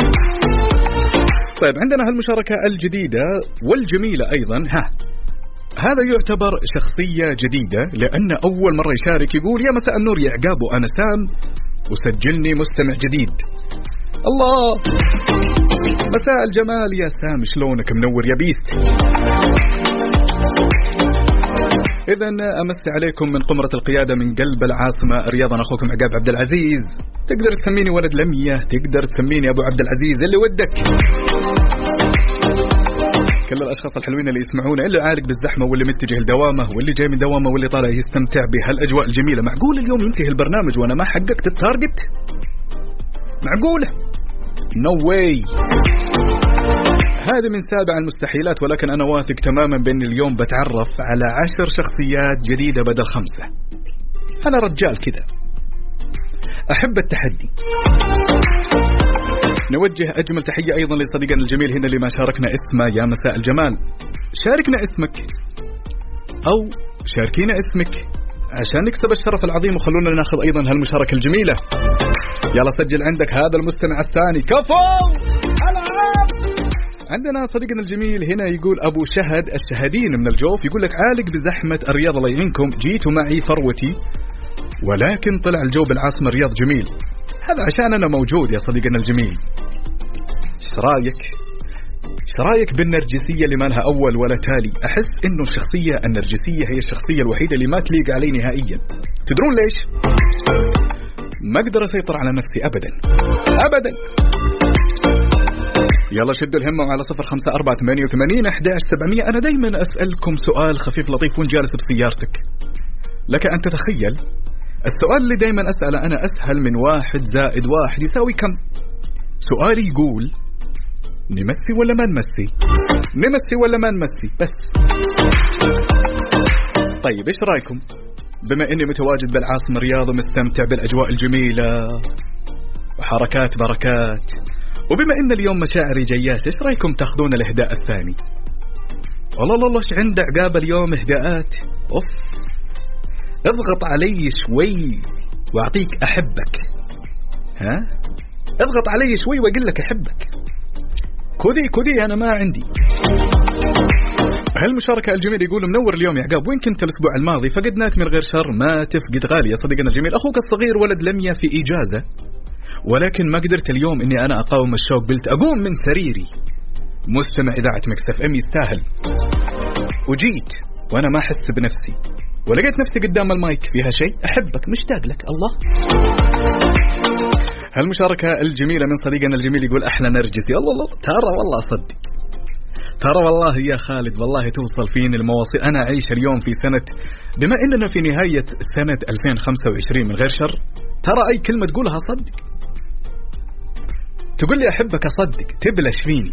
طيب عندنا هالمشاركة الجديدة والجميلة أيضا. هذا يعتبر شخصية جديدة لأن أول مرة يشارك. يقول يا مساء النور يا عقاب وأنا سام وسجلني مستمع جديد. الله مساء الجمال يا سام، شلونك؟ منور يا بيست. إذن أمس عليكم من قمرة القيادة من قلب العاصمة الرياض، أنا أخوكم عقاب عبد العزيز. تقدر تسميني ولد لمية، تقدر تسميني أبو عبد العزيز، اللي ودك. كل الأشخاص الحلوين اللي يسمعونا، اللي عالق بالزحمة واللي متجه لدوامه واللي جاي من دوامه واللي طالع يستمتع بهالأجواء الجميلة. معقول اليوم ينتهي البرنامج وأنا ما حققت التارجت؟ معقولة؟ No way. هذا من سابع المستحيلات، ولكن أنا واثق تماما بأن اليوم بتعرف على 10 شخصيات جديدة بدل 5. أنا رجال كذا أحب التحدي. نوجه أجمل تحية أيضا لصديقنا الجميل هنا اللي ما شاركنا اسمه. يا مساء الجمال، شاركنا اسمك أو شاركينا اسمك عشان نكسب الشرف العظيم، وخلونا ناخذ أيضا هالمشاركة الجميلة. يلا سجل عندك هذا المستمع الثاني. كفو العاب. عندنا صديقنا الجميل هنا يقول أبو شهد الشهدين من الجوف، يقول لك عالق بزحمة الرياض الله يعينكم، جيتوا معي ثروتي ولكن طلع الجو بالعاصمة الرياض جميل. هذا عشان أنا موجود يا صديقنا الجميل. إيش رأيك بالنرجسية اللي ما لها أول ولا تالي؟ أحس إنه الشخصية النرجسية هي الشخصية الوحيدة اللي ما تليق علي نهائيا. تدرون ليش؟ ما أقدر أسيطر على نفسي أبدا. يلا شدوا الهمة على 0548811700. أنا دايما أسألكم سؤال خفيف لطيف وانت جالس بسيارتك. لك أن تتخيل السؤال اللي دايما أسأله أنا أسهل من 1 زائد 1 يساوي كم؟ سؤالي يقول نمسي ولا ما نمسي؟ نمسي ولا ما نمسي؟ بس طيب إيش رأيكم؟ بما إني متواجد بالعاصمة الرياض ومستمتع بالأجواء الجميلة وحركات بركات، وبما إن اليوم مشاعري جياش، إيش رأيكم تأخذون الإهداء الثاني؟ والله إيش عنده عقاب اليوم إهداءات. أوف، اضغط علي شوي واعطيك احبك. اضغط علي شوي واقول لك احبك. كذي انا ما عندي. هالمشاركة الجميل يقول منور اليوم يا عقاب، وين كنت الاسبوع الماضي؟ فقدناك من غير شر، ما تفقد غالي يا صديقنا الجميل. اخوك الصغير ولد لميا في اجازة، ولكن ما قدرت اليوم اني انا اقاوم الشوق، قلت اقوم من سريري مستمع اذاعة مكس اف ام يستاهل، وجيت وانا ما احس بنفسي ولقيت نفسي قدام المايك. فيها شيء؟ أحبك، مشتاق لك. الله. هالمشاركة الجميلة من صديقنا الجميل يقول أحلى نرجسي. الله ترى والله أصدق، ترى والله يا خالد والله توصل فيني المواصيل. أنا أعيش اليوم في سنة، بما إننا في نهاية سنة 2025 من غير شر، ترى أي كلمة تقولها أصدق. تقول لي أحبك أصدق، تبلش فيني.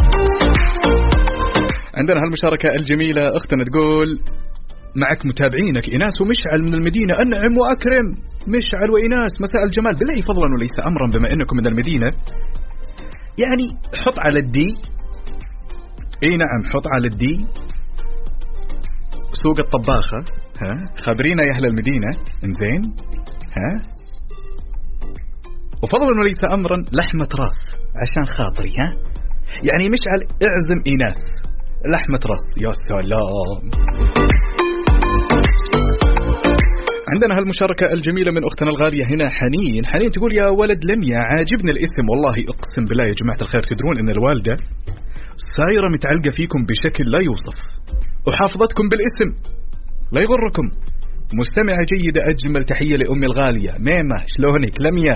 عندنا هالمشاركة الجميلة أختنا تقول معك متابعينك إناس ومشعل من المدينة. أنعم وأكرم مشعل وإناس، مساء الجمال. بالله فضلا وليس أمرا بما أنكم من المدينة، يعني حط على الدي. نعم حط على الدي سوق الطباخة. خبرينا يا أهل المدينة. إنزين وفضلا وليس أمرا لحمة راس عشان خاطري. يعني مشعل اعزم إناس لحمة راس. يا سلام. عندنا هالمشاركة الجميلة من أختنا الغالية هنا حنين تقول يا ولد لميا عاجبنا الاسم. والله أقسم بالله يا جماعة الخير تدرون أن الوالدة سايرة متعلقة فيكم بشكل لا يوصف، وحافظتكم بالاسم لا يغركم. مستمعة جيدة، أجمل تحية لأمي الغالية ميمة، شلونك لميا.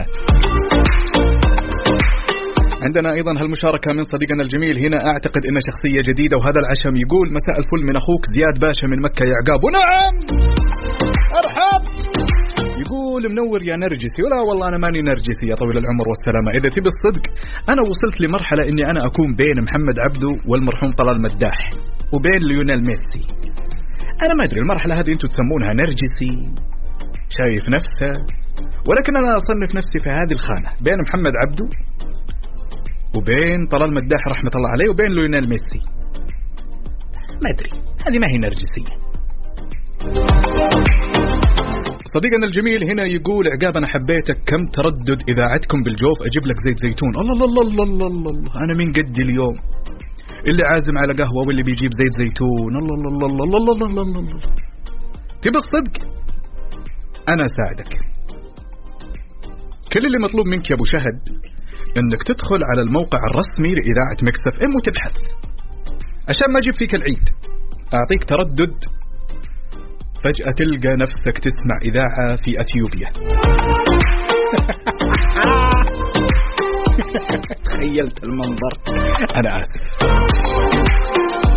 عندنا أيضا هالمشاركة من صديقنا الجميل هنا، أعتقد إنه شخصية جديدة وهذا العشم. يقول مساء الفل من أخوك زياد باشا من مكة يا عقاب. ونعم أرحب. يقول منور يا نرجسي. ولا والله أنا ماني نرجسي يا طويل العمر والسلامة. إذا تبي الصدق أنا وصلت لمرحلة إني أنا أكون بين محمد عبدو والمرحوم طلال مداح وبين ليونيل ميسي. أنا ما أدري المرحلة هذه أنتم تسمونها نرجسي، شايف نفسه، ولكن أنا أصنف نفسي في هذه الخانة بين محمد عبدو وبين طلال مداح رحمة الله عليه وبين ليونيل ميسي. ما أدري، هذه ما هي نرجسية. صديقنا الجميل هنا يقول عقاب أنا حبيتك، كم تردد إذاعتكم بالجوف، أجيب لك زيت زيتون. الله الله الله الله الله، أنا من قدي اليوم اللي عازم على قهوة واللي بيجيب زيت زيتون. الله الله الله الله الله الله الله الله. تبي الصدق أنا أساعدك. كل اللي مطلوب منك يا أبو شهد إنك تدخل على الموقع الرسمي لإذاعة مكس اف ام وتبحث، عشان ما أجيب فيك العيد أعطيك تردد فجأة تلقى نفسك تسمع إذاعة في أثيوبيا. تخيلت المنظر. أنا آسف.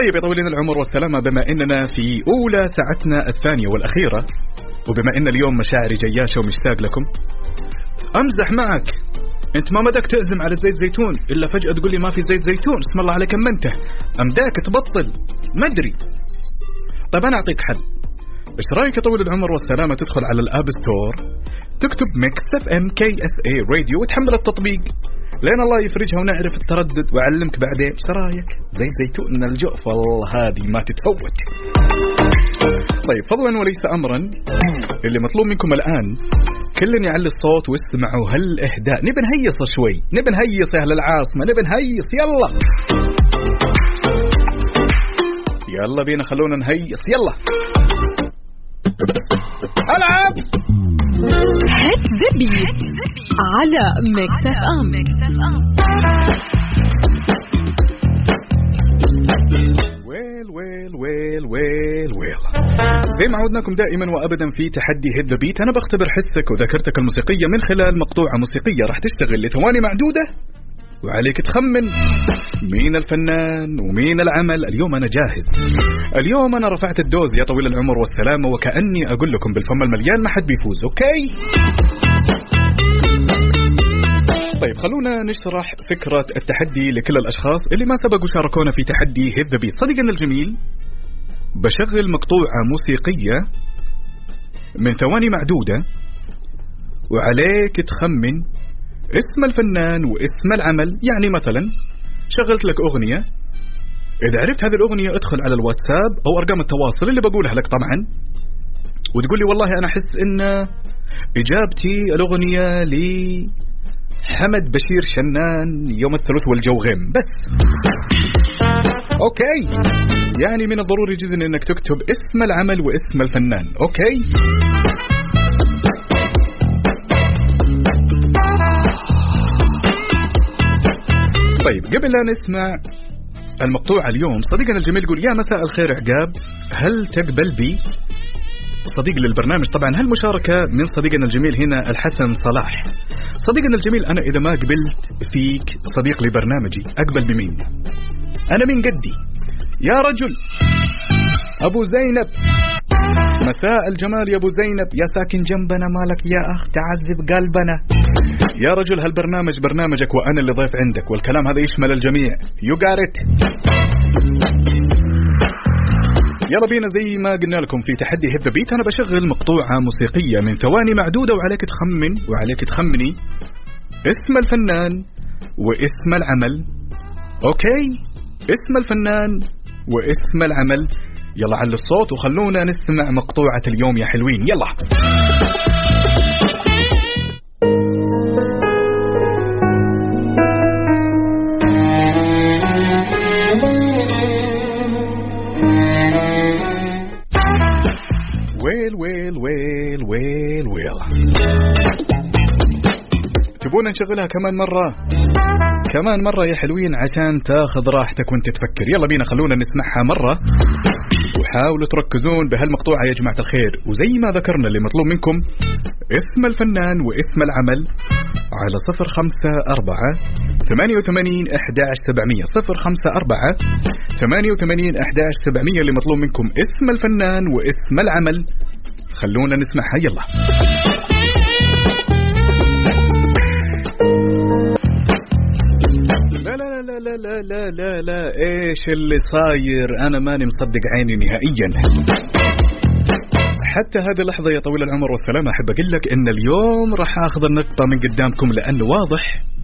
طيب يا طويلين العمر والسلامة، بما أننا في أولى ساعتنا الثانية والأخيرة، وبما أن اليوم مشاعري جياشة ومشتاق لكم، أمزح معك. أنت ما بدك تعزم على زيت زيتون إلا فجأة تقول لي ما في زيت زيتون، اسم الله عليك أمنته، أمداك تبطل ما أدري. طيب أنا أعطيك حل. إيش رأيك يا طويل العمر والسلامة تدخل على الآب ستور، تكتب ميكس اف ام KSA راديو وتحمل التطبيق لين الله يفرجها ونعرف التردد وأعلمك بعدين. إيش رأيك؟ زيت زيتون من الجوف والله هذه ما تتفوت. طيب فضلا وليس أمرا، اللي مطلوب منكم الآن كلن يعلي الصوت واستمعوا هالإهداء. نبي نهيص شوي، نبي نهيص يا أهل العاصمة، نبي نهيص. يلا بينا خلونا نهيص. يلا ألعب هات ذبيت على ميكس اف ام. ويل زي ما عودناكم دائما وابدا في تحدي هيد ذا بيت، انا بختبر حسك وذاكرتك الموسيقيه من خلال مقطوعه موسيقيه راح تشتغل لثواني معدوده، وعليك تخمن مين الفنان ومين العمل. اليوم انا جاهز، اليوم انا رفعت الدوز يا طويل العمر والسلامه، وكأني اقول لكم بالفم المليان ما حد بيفوز. اوكي طيب خلونا نشرح فكرة التحدي لكل الأشخاص اللي ما سبقوا شاركونا في تحدي هيد ذا بيت. صديقنا الجميل بشغل مقطوعة موسيقية من ثواني معدودة، وعليك تخمن اسم الفنان واسم العمل. يعني مثلا شغلت لك أغنية، إذا عرفت هذه الأغنية ادخل على الواتساب أو أرقام التواصل اللي بقولها لك طبعا، وتقول لي والله أنا أحس إن إجابتي الأغنية حمد بشير شنان يوم الثلاث والجو غيم بس. أوكي يعني من الضروري جدا إنك تكتب اسم العمل واسم الفنان. أوكي طيب قبل لا نسمع المقطوعة اليوم، صديقنا الجميل يقول يا مساء الخير عقاب، هل تقبل بي صديق للبرنامج؟ طبعا هالمشاركة من صديقنا الجميل هنا الحسن صلاح. صديقنا الجميل أنا إذا ما قبلت فيك صديق لبرنامجي أقبل بمين؟ أنا من قدي يا رجل أبو زينب. مساء الجمال يا أبو زينب، يا ساكن جنبنا مالك يا أخ تعذب قلبنا. يا رجل هالبرنامج برنامجك وأنا اللي ضيف عندك، والكلام هذا يشمل الجميع. You got it. يلا بينا زي ما قلنا لكم في تحدي هيد ذا بيت، أنا بشغل مقطوعة موسيقية من ثواني معدودة، وعليك تخمن وعليك تخمني اسم الفنان واسم العمل. أوكي اسم الفنان واسم العمل. يلا على الصوت وخلونا نسمع مقطوعة اليوم يا حلوين. يلا ويل تبون نشغلها كمان مرة يا حلوين عشان تاخذ راحتك وانت تفكر. يلا بينا خلونا نسمعها مرة، وحاولوا تركزون بهالمقطوعة يا جماعة الخير. وزي ما ذكرنا اللي مطلوب منكم اسم الفنان واسم العمل على 054-88-11700 054-88-11700 اللي مطلوب منكم اسم الفنان واسم العمل. خلونا نسمعها يلا. لا لا لا لا لا لا لا لا ايش اللي صاير؟ انا ماني مصدق عيني نهائيا. حتى هذه اللحظة يا طويل العمر والسلامة أحب أقول لك إن اليوم راح أخذ النقطة من قدامكم، لأنه واضح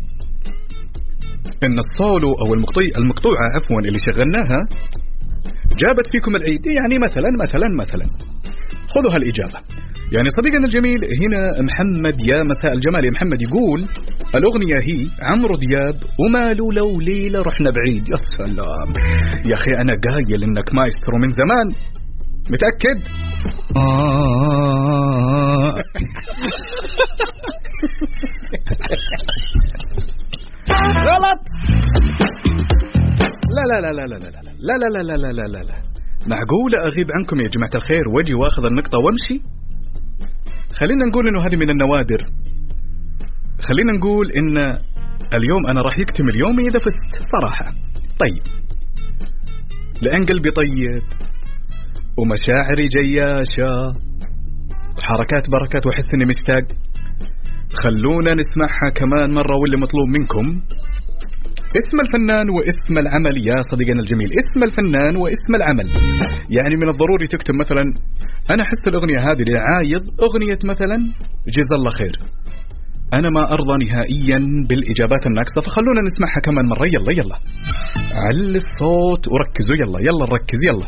إن الصولو أو المقطوعة عفوا اللي شغلناها جابت فيكم العيد. يعني مثلا خذوا هالإجابة. يعني صديقنا الجميل هنا محمد يا مساء الجمال يا محمد يقول الأغنية هي عمرو دياب ومالو لو ليلة رحنا بعيد. يا سلام يا أخي أنا قايل إنك مايسترو من زمان، متأكد؟ غلط. لا لا لا لا لا لا لا لا لا لا لا لا لا معقولة أغيب عنكم يا جماعة الخير واجي واخذ النقطة وامشي؟ خلينا نقول إنه هذه من النوادر. خلينا نقول إن اليوم أنا راح يكتمل يومي إذا فزت صراحة. طيب لأن قلبي طيب ومشاعري جياشة وحركات بركات وأحس إني مشتاق. خلونا نسمعها كمان مرة، واللي مطلوب منكم اسم الفنان واسم العمل يا صديقنا الجميل. اسم الفنان واسم العمل، يعني من الضروري تكتب مثلا أنا أحس الأغنية هذه لعايض أغنية مثلا جزا الله خير. أنا ما أرضى نهائيا بالإجابات الناقصة، فخلونا نسمعها كمان مرة. يلا علي الصوت وركزوا، يلا نركز يلا.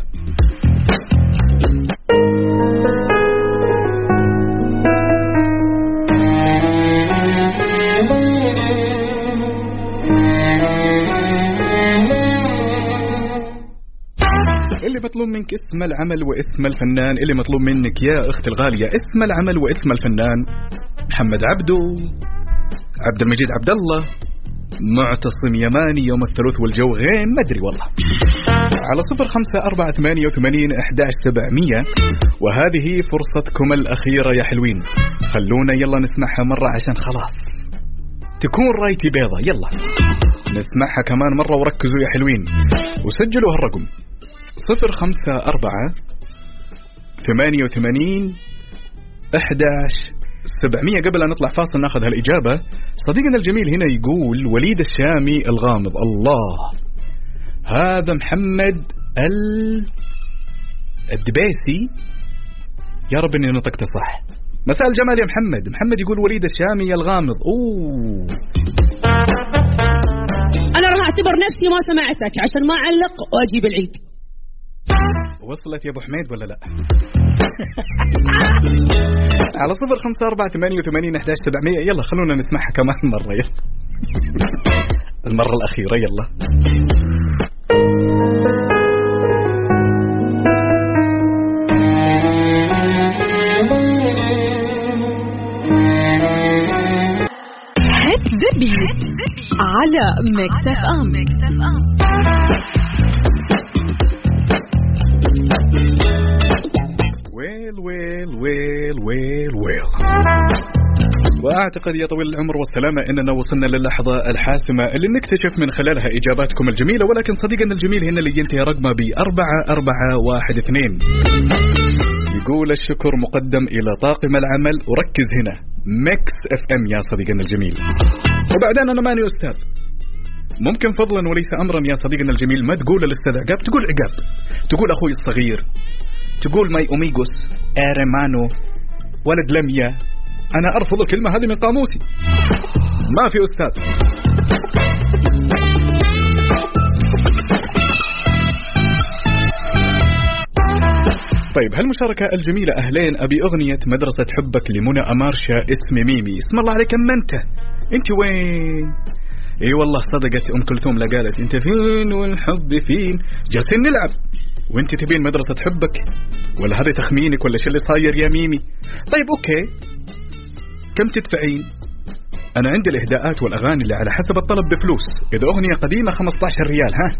اللي مطلوب منك اسم العمل واسم الفنان. اللي مطلوب منك يا أختي الغالية اسم العمل واسم الفنان. محمد عبدو، عبد المجيد عبد الله، معتصم يماني، يوم الثلاث والجو غيم، ما أدري والله. على 0548811700 وهذه فرصتكم الأخيرة يا حلوين. خلونا يلا نسمعها مرة عشان خلاص تكون رايتي بيضة. يلا نسمعها كمان مرة وركزوا يا حلوين وسجلوا هالرقم 0548811700. قبل أن نطلع فاصل ناخذ هالإجابة. صديقنا الجميل هنا يقول وليد الشامي الغامض. الله، هذا محمد الدبيسي، يا رب إني نطقته صح. مساء الجمال يا محمد. محمد يقول وليد الشامي الغامض. أنا راح أعتبر نفسي ما سمعتك عشان ما أعلق وأجيب العيد. وصلت يا أبو حميد ولا لا؟ على 0548811700. يلا خلونا نسمعها كمان مرة. يلا المرة الأخيرة. يلا هات زبي على ميكس اف ام. ويل وأعتقد يا طويل العمر والسلامة أننا وصلنا للحظة الحاسمة اللي نكتشف من خلالها إجاباتكم الجميلة. ولكن صديقنا الجميل هنا اللي ينتهي رقمه ب4412 يقول الشكر مقدم إلى طاقم العمل. وركز هنا ميكس اف ام يا صديقنا الجميل. وبعدين أنا ماني أستاذ، ممكن فضلا وليس أمرا يا صديقنا الجميل ما تقول الأستاذ عقاب، تقول عقاب، تقول أخوي الصغير، تقول ماي أميغوس، إيرمانو، ولد لميا. أنا أرفض الكلمة هذه من قاموسي، ما في أستاذ. طيب هالمشاركة الجميلة أهلين. أبي أغنية مدرسة حبك لمنى أمارشة اسم ميمي. اسم الله عليك أما أنت وين؟ اي والله صدقت أم كلثوم لقالت انت فين والحب فين. جالسين نلعب وانت تبين مدرسة حبك، ولا هذا تخمينك ولا شو اللي صاير يا ميمي؟ طيب اوكي، كم تدفعين؟ انا عندي الاهداءات والاغاني اللي على حسب الطلب بفلوس. اذا اغنية قديمة 15 ريال. ها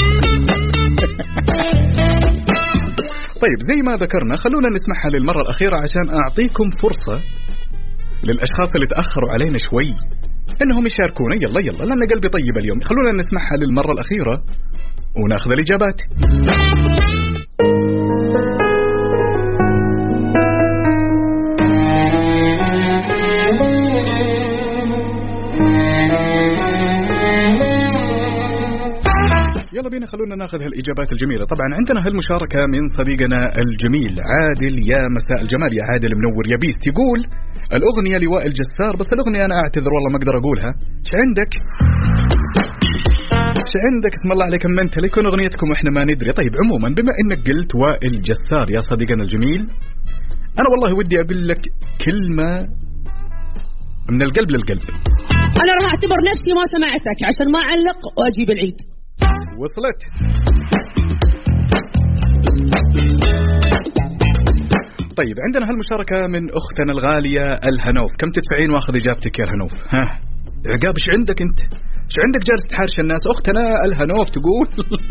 طيب زي ما ذكرنا خلونا نسمعها للمرة الأخيرة عشان أعطيكم فرصة للأشخاص اللي تأخروا علينا شوي إنهم يشاركونا. يلا لأن قلبي طيب اليوم. خلونا نسمعها للمرة الأخيرة وناخذ الإجابات. يلا بينا خلونا ناخذ هالإجابات الجميلة. طبعا عندنا هالمشاركة من صديقنا الجميل عادل. يا مساء الجمال يا عادل، منور يا بيست. يقول الأغنية لواء الجسار، بس الأغنية أنا أعتذر والله ما أقدر أقولها. إيش عندك اسم الله عليك ما أنت ليكون أغنيتكم وإحنا ما ندري. طيب عموما بما إنك قلت وائل جسار يا صديقنا الجميل، أنا والله ودي أقول لك كلمة من القلب للقلب. أنا راح أعتبر نفسي ما سمعتك عشان ما أعلق وأجيب العيد. وصلت. طيب عندنا هالمشاركة من أختنا الغالية الهنوف. كم تدفعين واخذ إجابتك يا الهنوف؟ ها عقاب إيش عندك أنت؟ إيش عندك جالس تحارش الناس؟ أختنا الهنوف تقول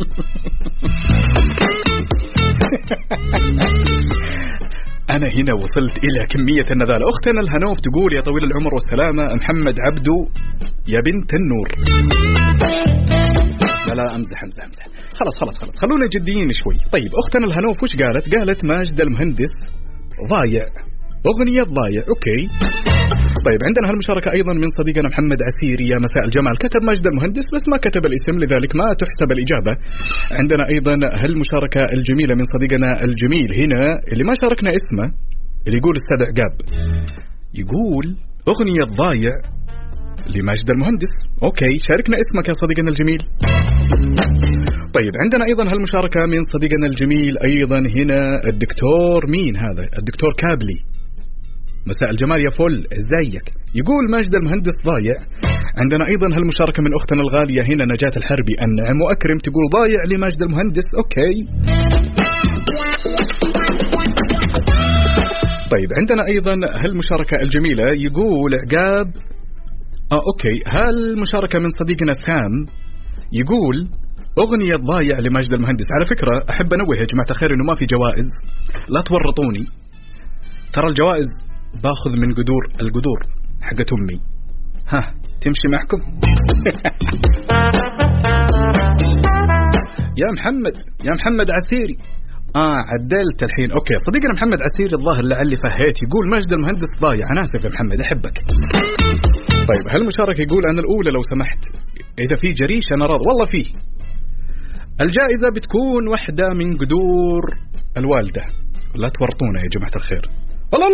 أنا هنا وصلت إلى كمية النذالة. أختنا الهنوف تقول يا طويل العمر والسلامة محمد عبدو يا بنت النور. لا امزح. خلاص خلونا جديين شوي. طيب اختنا الهنوف وش قالت ماجد المهندس ضايع، اغنية ضايع. اوكي طيب عندنا هالمشاركة ايضا من صديقنا محمد عسيري، يا مساء الجمال، كتب ماجد المهندس بس ما كتب الاسم لذلك ما تحسب الاجابة. عندنا ايضا هالمشاركة الجميلة من صديقنا الجميل هنا اللي ما شاركنا اسمه، اللي يقول استاذ عقاب، يقول اغنية ضايع لماجد المهندس. اوكي شاركنا اسمك يا صديقنا الجميل. طيب عندنا ايضا هالمشاركة من صديقنا الجميل ايضا هنا الدكتور، مين هذا؟ الدكتور كابلي، مساء الجمال يا فل، ازيك؟ يقول ماجد المهندس ضايع. عندنا ايضا هالمشاركة من اختنا الغالية هنا نجاة الحربي، النعم واكرم، تقول ضايع لماجد المهندس. اوكي طيب عندنا ايضا هالمشاركة الجميلة، يقول عقاب اوكي هالمشاركة من صديقنا سام، يقول اغنية ضايع لماجد المهندس. على فكرة احب انوه يا جماعة الخير انه ما في جوائز، لا تورطوني، ترى الجوائز باخذ من القدور حقت امي. ها تمشي معكم؟ يا محمد عسيري، عدلت الحين. اوكي صديقنا محمد عسيري الظاهر لعلي فهيت، يقول ماجد المهندس ضايع. انا اسف يا محمد احبك. طيب هالمشاركة يقول انا الاولى لو سمحت، اذا في جريش انا راضي. والله فيه. الجائزة بتكون واحدة من قدور الوالدة، لا تورطونا يا جماعة الخير. الله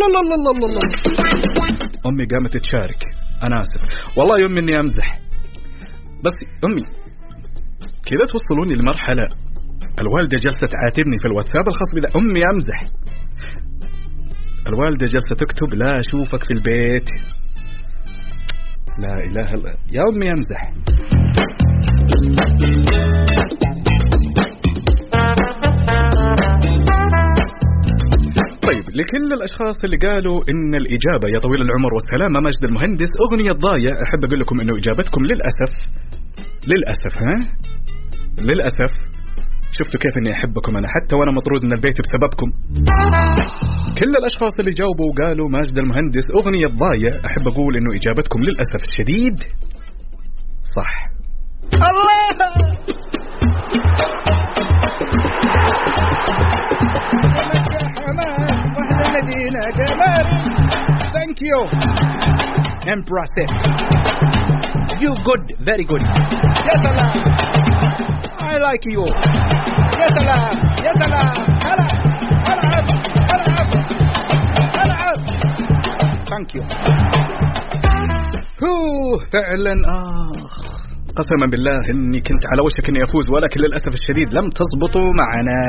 امي قامت تشارك، انا اسف والله يا امي اني امزح، بس امي كذا توصلوني لمرحلة الوالدة جلسة تعاتبني في الواتساب الخاص بذا. امي امزح، الوالدة جلسة تكتب لا اشوفك في البيت، لا اله الا يا امي امزح. طيب لكل الأشخاص اللي قالوا إن الإجابة يا طويل العمر والسلامة ماجد المهندس أغنية ضايع، أحب أقول لكم إنه إجابتكم للأسف شفتوا كيف إني أحبكم أنا حتى وأنا مطرود من البيت بسببكم. كل الأشخاص اللي جاوبوا وقالوا ماجد المهندس أغنية ضايع، أحب أقول إنه إجابتكم للأسف الشديد صح. الله مدينة جمال. Thank you. Impressive. You good, very good. يا سلام. I like you. يا سلام. ألعب. Thank you. فعلا قسما بالله إني كنت على وشك إني أفوز، ولكن للأسف الشديد لم تضبطوا معنا.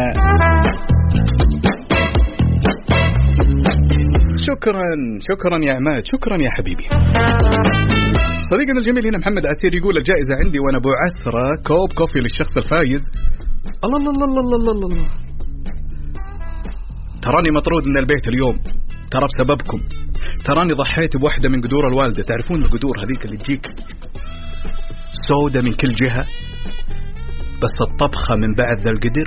شكرا يا عماد، شكرا يا حبيبي. صديقنا الجميل هنا محمد عسير يقول الجائزة عندي وانا ابو عسرة كوب كوفي للشخص الفايز. الله تراني مطرود من البيت اليوم، ترى بسببكم، تراني ضحيت بواحدة من قدور الوالدة. تعرفون القدور هذيك اللي تجيك سودة من كل جهة، بس الطبخة من بعد ذا القدر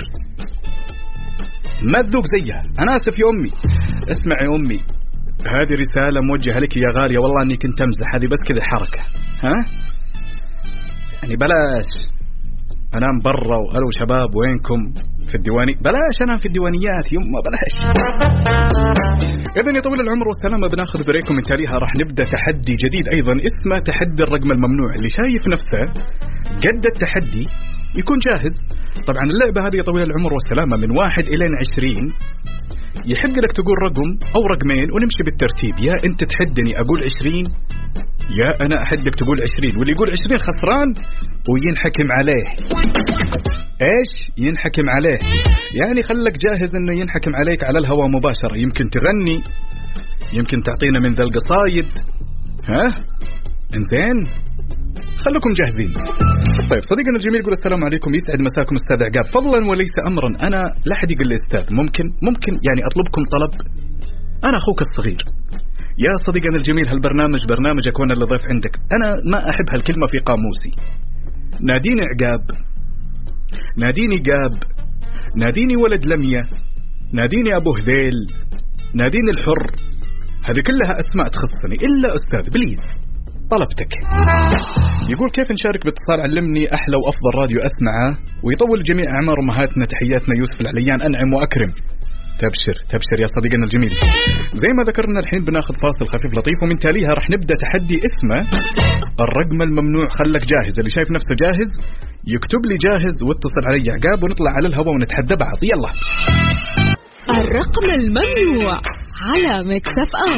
ما تذوق زيها. أنا آسف يا أمي، اسمع يا أمي، هذه رسالة موجهة لك يا غالية، والله أني كنت أمزح، هذه بس كذا حركة، ها يعني بلاش أنام برا وألو شباب وينكم في الديواني، بلاش أنام في الديوانيات يما، بلاش. إذن يا طويل العمر والسلامة بناخذ بريكم، من تاليها راح نبدأ تحدي جديد أيضا اسمه تحدي الرقم الممنوع. اللي شايف نفسه قد التحدي يكون جاهز. طبعا اللعبة هذه يا طويل العمر والسلامة من 1 إلى 20، يحق لك تقول رقم أو رقمين ونمشي بالترتيب، يا أنت تحدني أقول 20 يا أنا أحدك تقول 20، واللي يقول 20 خسران وينحكم عليه. إيش ينحكم عليه؟ يعني خلك جاهز إنه ينحكم عليك على الهواء مباشرة، يمكن تغني، يمكن تعطينا من ذا القصايد، ها إنزين خلكم جاهزين. طيب صديقنا الجميل يقول السلام عليكم، يسعد مساكم أستاذ عقاب، فضلا وليس أمرا، أنا لا حد يقول لي أستاذ، ممكن يعني أطلبكم طلب، أنا أخوك الصغير يا صديقنا الجميل، هالبرنامج برنامجك وأنا اللي ضيف عندك، أنا ما أحب هالكلمة في قاموسي، ناديني عقاب، ناديني قاب، ناديني ولد لمية، ناديني أبو هذيل، ناديني الحر، هذه كلها أسماء تخصني، إلا أستاذ بليز طلبتك. يقول كيف نشارك باتصال علمني أحلى وأفضل راديو أسمعه ويطول جميع أعمار أمهاتنا. تحياتنا يوسف العليان. أنعم وأكرم. تبشر يا صديقنا الجميل. زي ما ذكرنا الحين بناخذ فاصل خفيف لطيف ومن تاليها رح نبدأ تحدي اسمه الرقم الممنوع. خلك جاهز، اللي شايف نفسه جاهز يكتب لي جاهز واتصل علي عقاب ونطلع على الهواء ونتحدى بعض. يلا الرقم الممنوع على ميكس اف ام.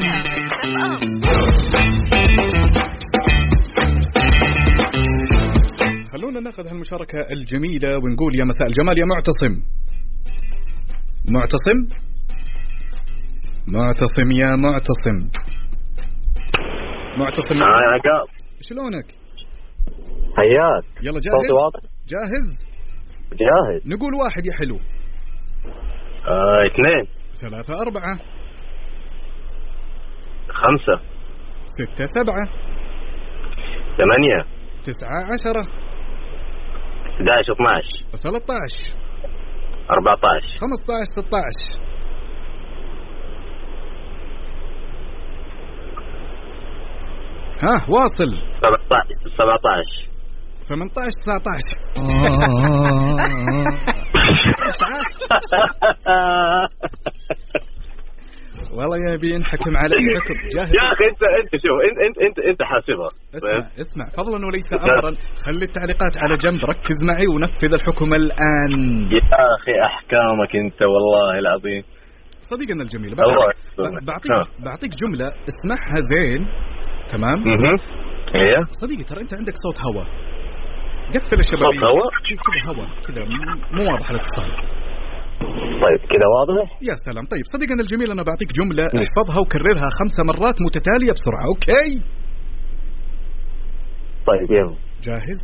خلونا ناخذ هالمشاركة الجميلة ونقول يا مساء الجمال يا معتصم. معتصم يا معتصم. يا عقاب شلونك؟ حياك. يلا صوتي واضح؟ جاهز. نقول 1 يا حلو. 2 3 4 5 6 7 8 9 10 11 12 13 14 15 16 ها واصل 17 18 19 والله يبي ينحكم على حكم. جاهز يا اخي انت شوف انت حاسبها. اسمع فضلا وليس امرا. خلي التعليقات على جنب، ركز معي ونفذ الحكم الان. يا اخي احكامك انت والله العظيم. صديقنا الجميل بعطيك جمله اسمعها زين تمام. ايه صديقي ترى انت عندك صوت هواء. قفل الشبابيك. صوت هواء كذا هواء كذا مو واضح الاتصال. طيب كذا واضح. يا سلام. طيب صديقنا الجميل انا بعطيك جمله احفظها وكررها 5 مرات متتاليه بسرعه. اوكي طيب يلا. جاهز.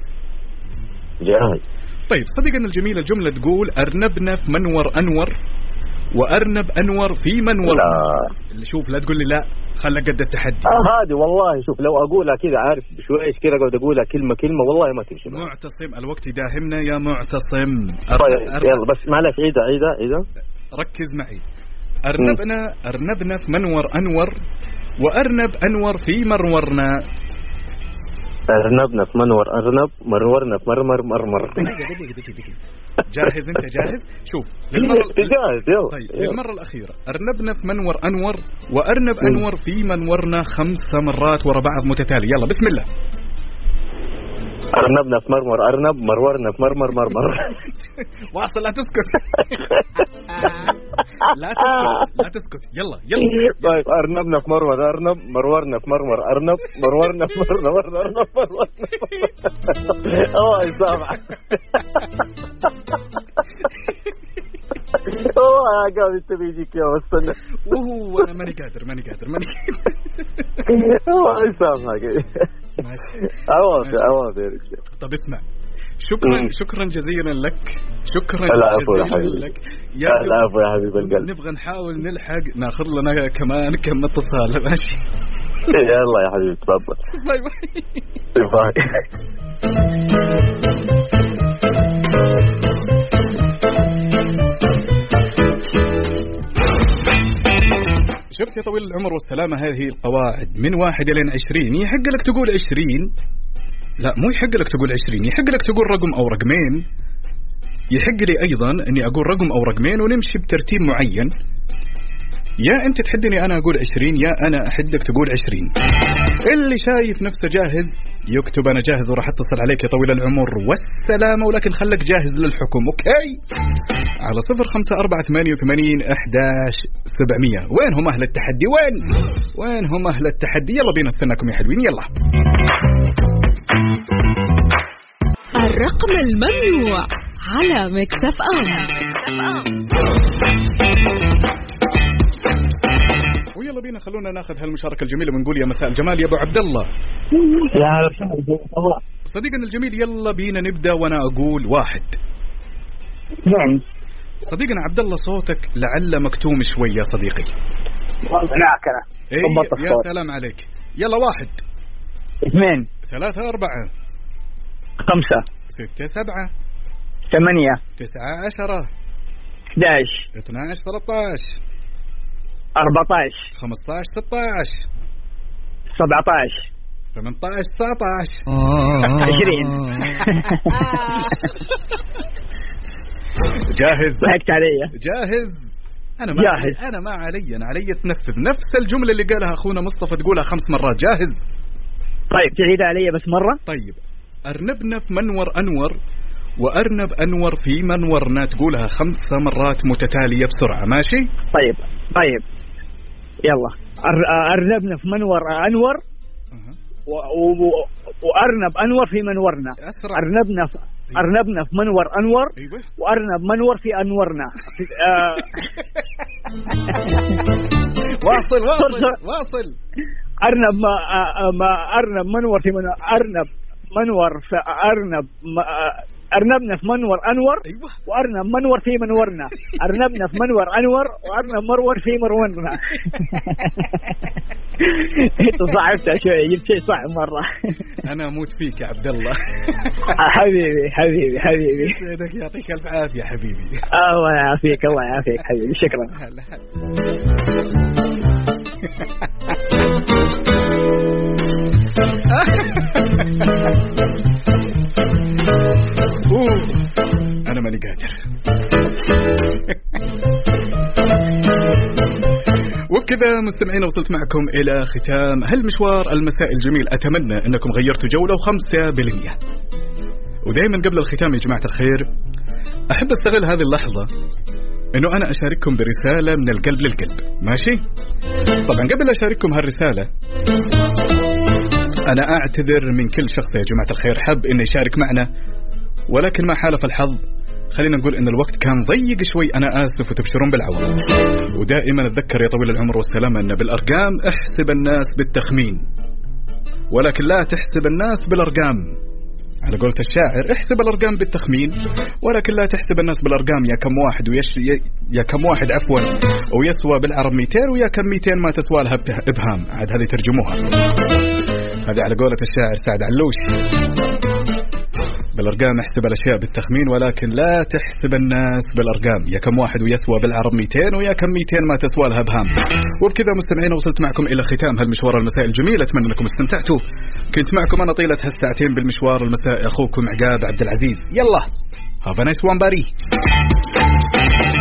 طيب صديقنا الجميل الجمله تقول ارنبنا في منور انور وارنب انور في منور. لا شوف لا تقول لي لا، خلك قد التحدي. هذه والله شوف لو اقولها كذا عارف بشويش كذا اقعد اقولها كلمه والله ما تمشي. معتصم الوقت يداهمنا يا معتصم. طيب يلا بس معلش عيدة ركز معي. ارنبنا في منور انور وارنب انور في مرورنا. ارنبنا في منور ارنب مرورنا في مرمر. دقيقة. جاهز انت جاهز؟ شوف جاهز يلا. طيب للمرة الأخيرة ارنبنا في منور انور وارنب انور في منورنا 5 مرات ورا بعض متتالي. يلا بسم الله. ارنبنا في مرمر ارنب مرورنا في مرمر. واصل. لا تسكت. لا تسكت. يلا. طيب ارنبنا في مرمر ارنب مرورنا في مرمر ارنب مرورنا في مرمر ارنب الله يسامحك. يا قاعد انت بيجيك يا استنى. انا ماني قادر. الله يسامحك. عوافي. طب اسمع. شكرا جزيلا لك. العفو يا حبيبي. العفو يا حبيب القلب. نبغى نحاول نلحق ناخذ لنا كمان كم اتصال. ماشي يلا يا حبيبي تفضل. باي. شفت يا طويل العمر والسلامة هذه القواعد من 1 إلى 20. يحق لك تقول 20. لا مو يحق لك تقول 20، يحق لك تقول رقم أو رقمين. يحق لي أيضا أني أقول رقم أو رقمين ونمشي بترتيب معين. يا أنت تحدني أنا أقول 20 يا أنا أحدك تقول 20. اللي شايف نفسه جاهز يكتب أنا جاهز وراح أتصل عليك يا طويل العمر والسلامة. ولكن خلك جاهز للحكم. أوكي على 0548811700. وين هم أهل التحدي؟ وين هم أهل التحدي؟ يلا بينا استناكم يا حلوين. يلا الرقم الممنوع على ميكس اف ام. ويلا بينا خلونا ناخذ هالمشاركة الجميلة ونقول يا مساء الجمال يا أبو عبد الله. يا صديقنا الجميل يلا بينا نبدأ وأنا أقول 1. نعم صديقنا عبد الله صوتك لعل مكتوم شوي يا صديقي. هناك أنا. يا سلام عليك. يلا 1 2 3 4 5 6 7 8 9 10 11 12 13 14 15 16 17 18 19 20. جاهز؟ ضحكت علي. جاهز؟ أنا ما جاهز. أنا ما علي، أنا علي تنفذ نفس الجملة اللي قالها أخونا مصطفى تقولها 5 مرات. جاهز؟ طيب تعيدها علي بس مرة. طيب أرنبنا في منور أنور، وأرنب أنور في منورنا، تقولها 5 مرات متتالية بسرعة. ماشي؟ طيب يلا. أرنبنا في منور أنور، وأرنب أنور في منورنا. أسرع. أرنبنا في منور أنور. أيوة. وأرنب منور في أنورنا. واصل. أرنب منور في منور، أرنب منور في أرنبنا في منور أنور. أيوة. وأرنب منور في منورنا. أرنبنا في منور أنور، وأرنب منور في منورنا. أنت صعبتها شوي، جبت شيء صعب مرة. أنا أموت فيك يا عبد الله. حبيبي يسعدك، يعطيك ألف عافية حبيبي. الله يعافيك حبيبي، شكرا. أنا ماني قادر. وبكذا مستمعين وصلت معكم إلى ختام هالمشوار المساء الجميل. أتمنى أنكم غيرتوا جولة و5%. ودائما قبل الختام يا جماعة الخير أحب أستغل هذه اللحظة أنه أنا أشارككم برسالة من القلب للقلب. ماشي؟ طبعا قبل أشارككم هالرسالة أنا أعتذر من كل شخص يا جماعة الخير حب أنه يشارك معنا، ولكن ما حالف الحظ خلينا نقول أن الوقت كان ضيق شوي. أنا آسف وتبشرون بالعوض. ودائما أتذكر يا طويل العمر والسلامة أن بالأرقام احسب الناس بالتخمين، ولكن لا تحسب الناس بالأرقام. على قولة الشاعر احسب الأرقام بالتخمين، ولكن لا تحسب الناس بالأرقام. يا كم واحد عفوا ويسوى بالعرب 200، ويا كم 200 ما تسوى لها إبهام. عاد هذه ترجموها، هذه على قولة الشاعر سعد علوش. بالأرقام احسب الأشياء بالتخمين، ولكن لا تحسب الناس بالأرقام. يا كم واحد ويسوى بالعرب 200، ويا كم 200 ما تسوى لها إبهام. وبكذا مستمعين وصلت معكم إلى ختام هالمشوار المساء الجميل. أتمنى أنكم استمتعتوا. كنت معكم أنا طيلة هالساعتين بالمشوار المساء أخوكم عقاب عبد العزيز. يلا have a nice one buddy.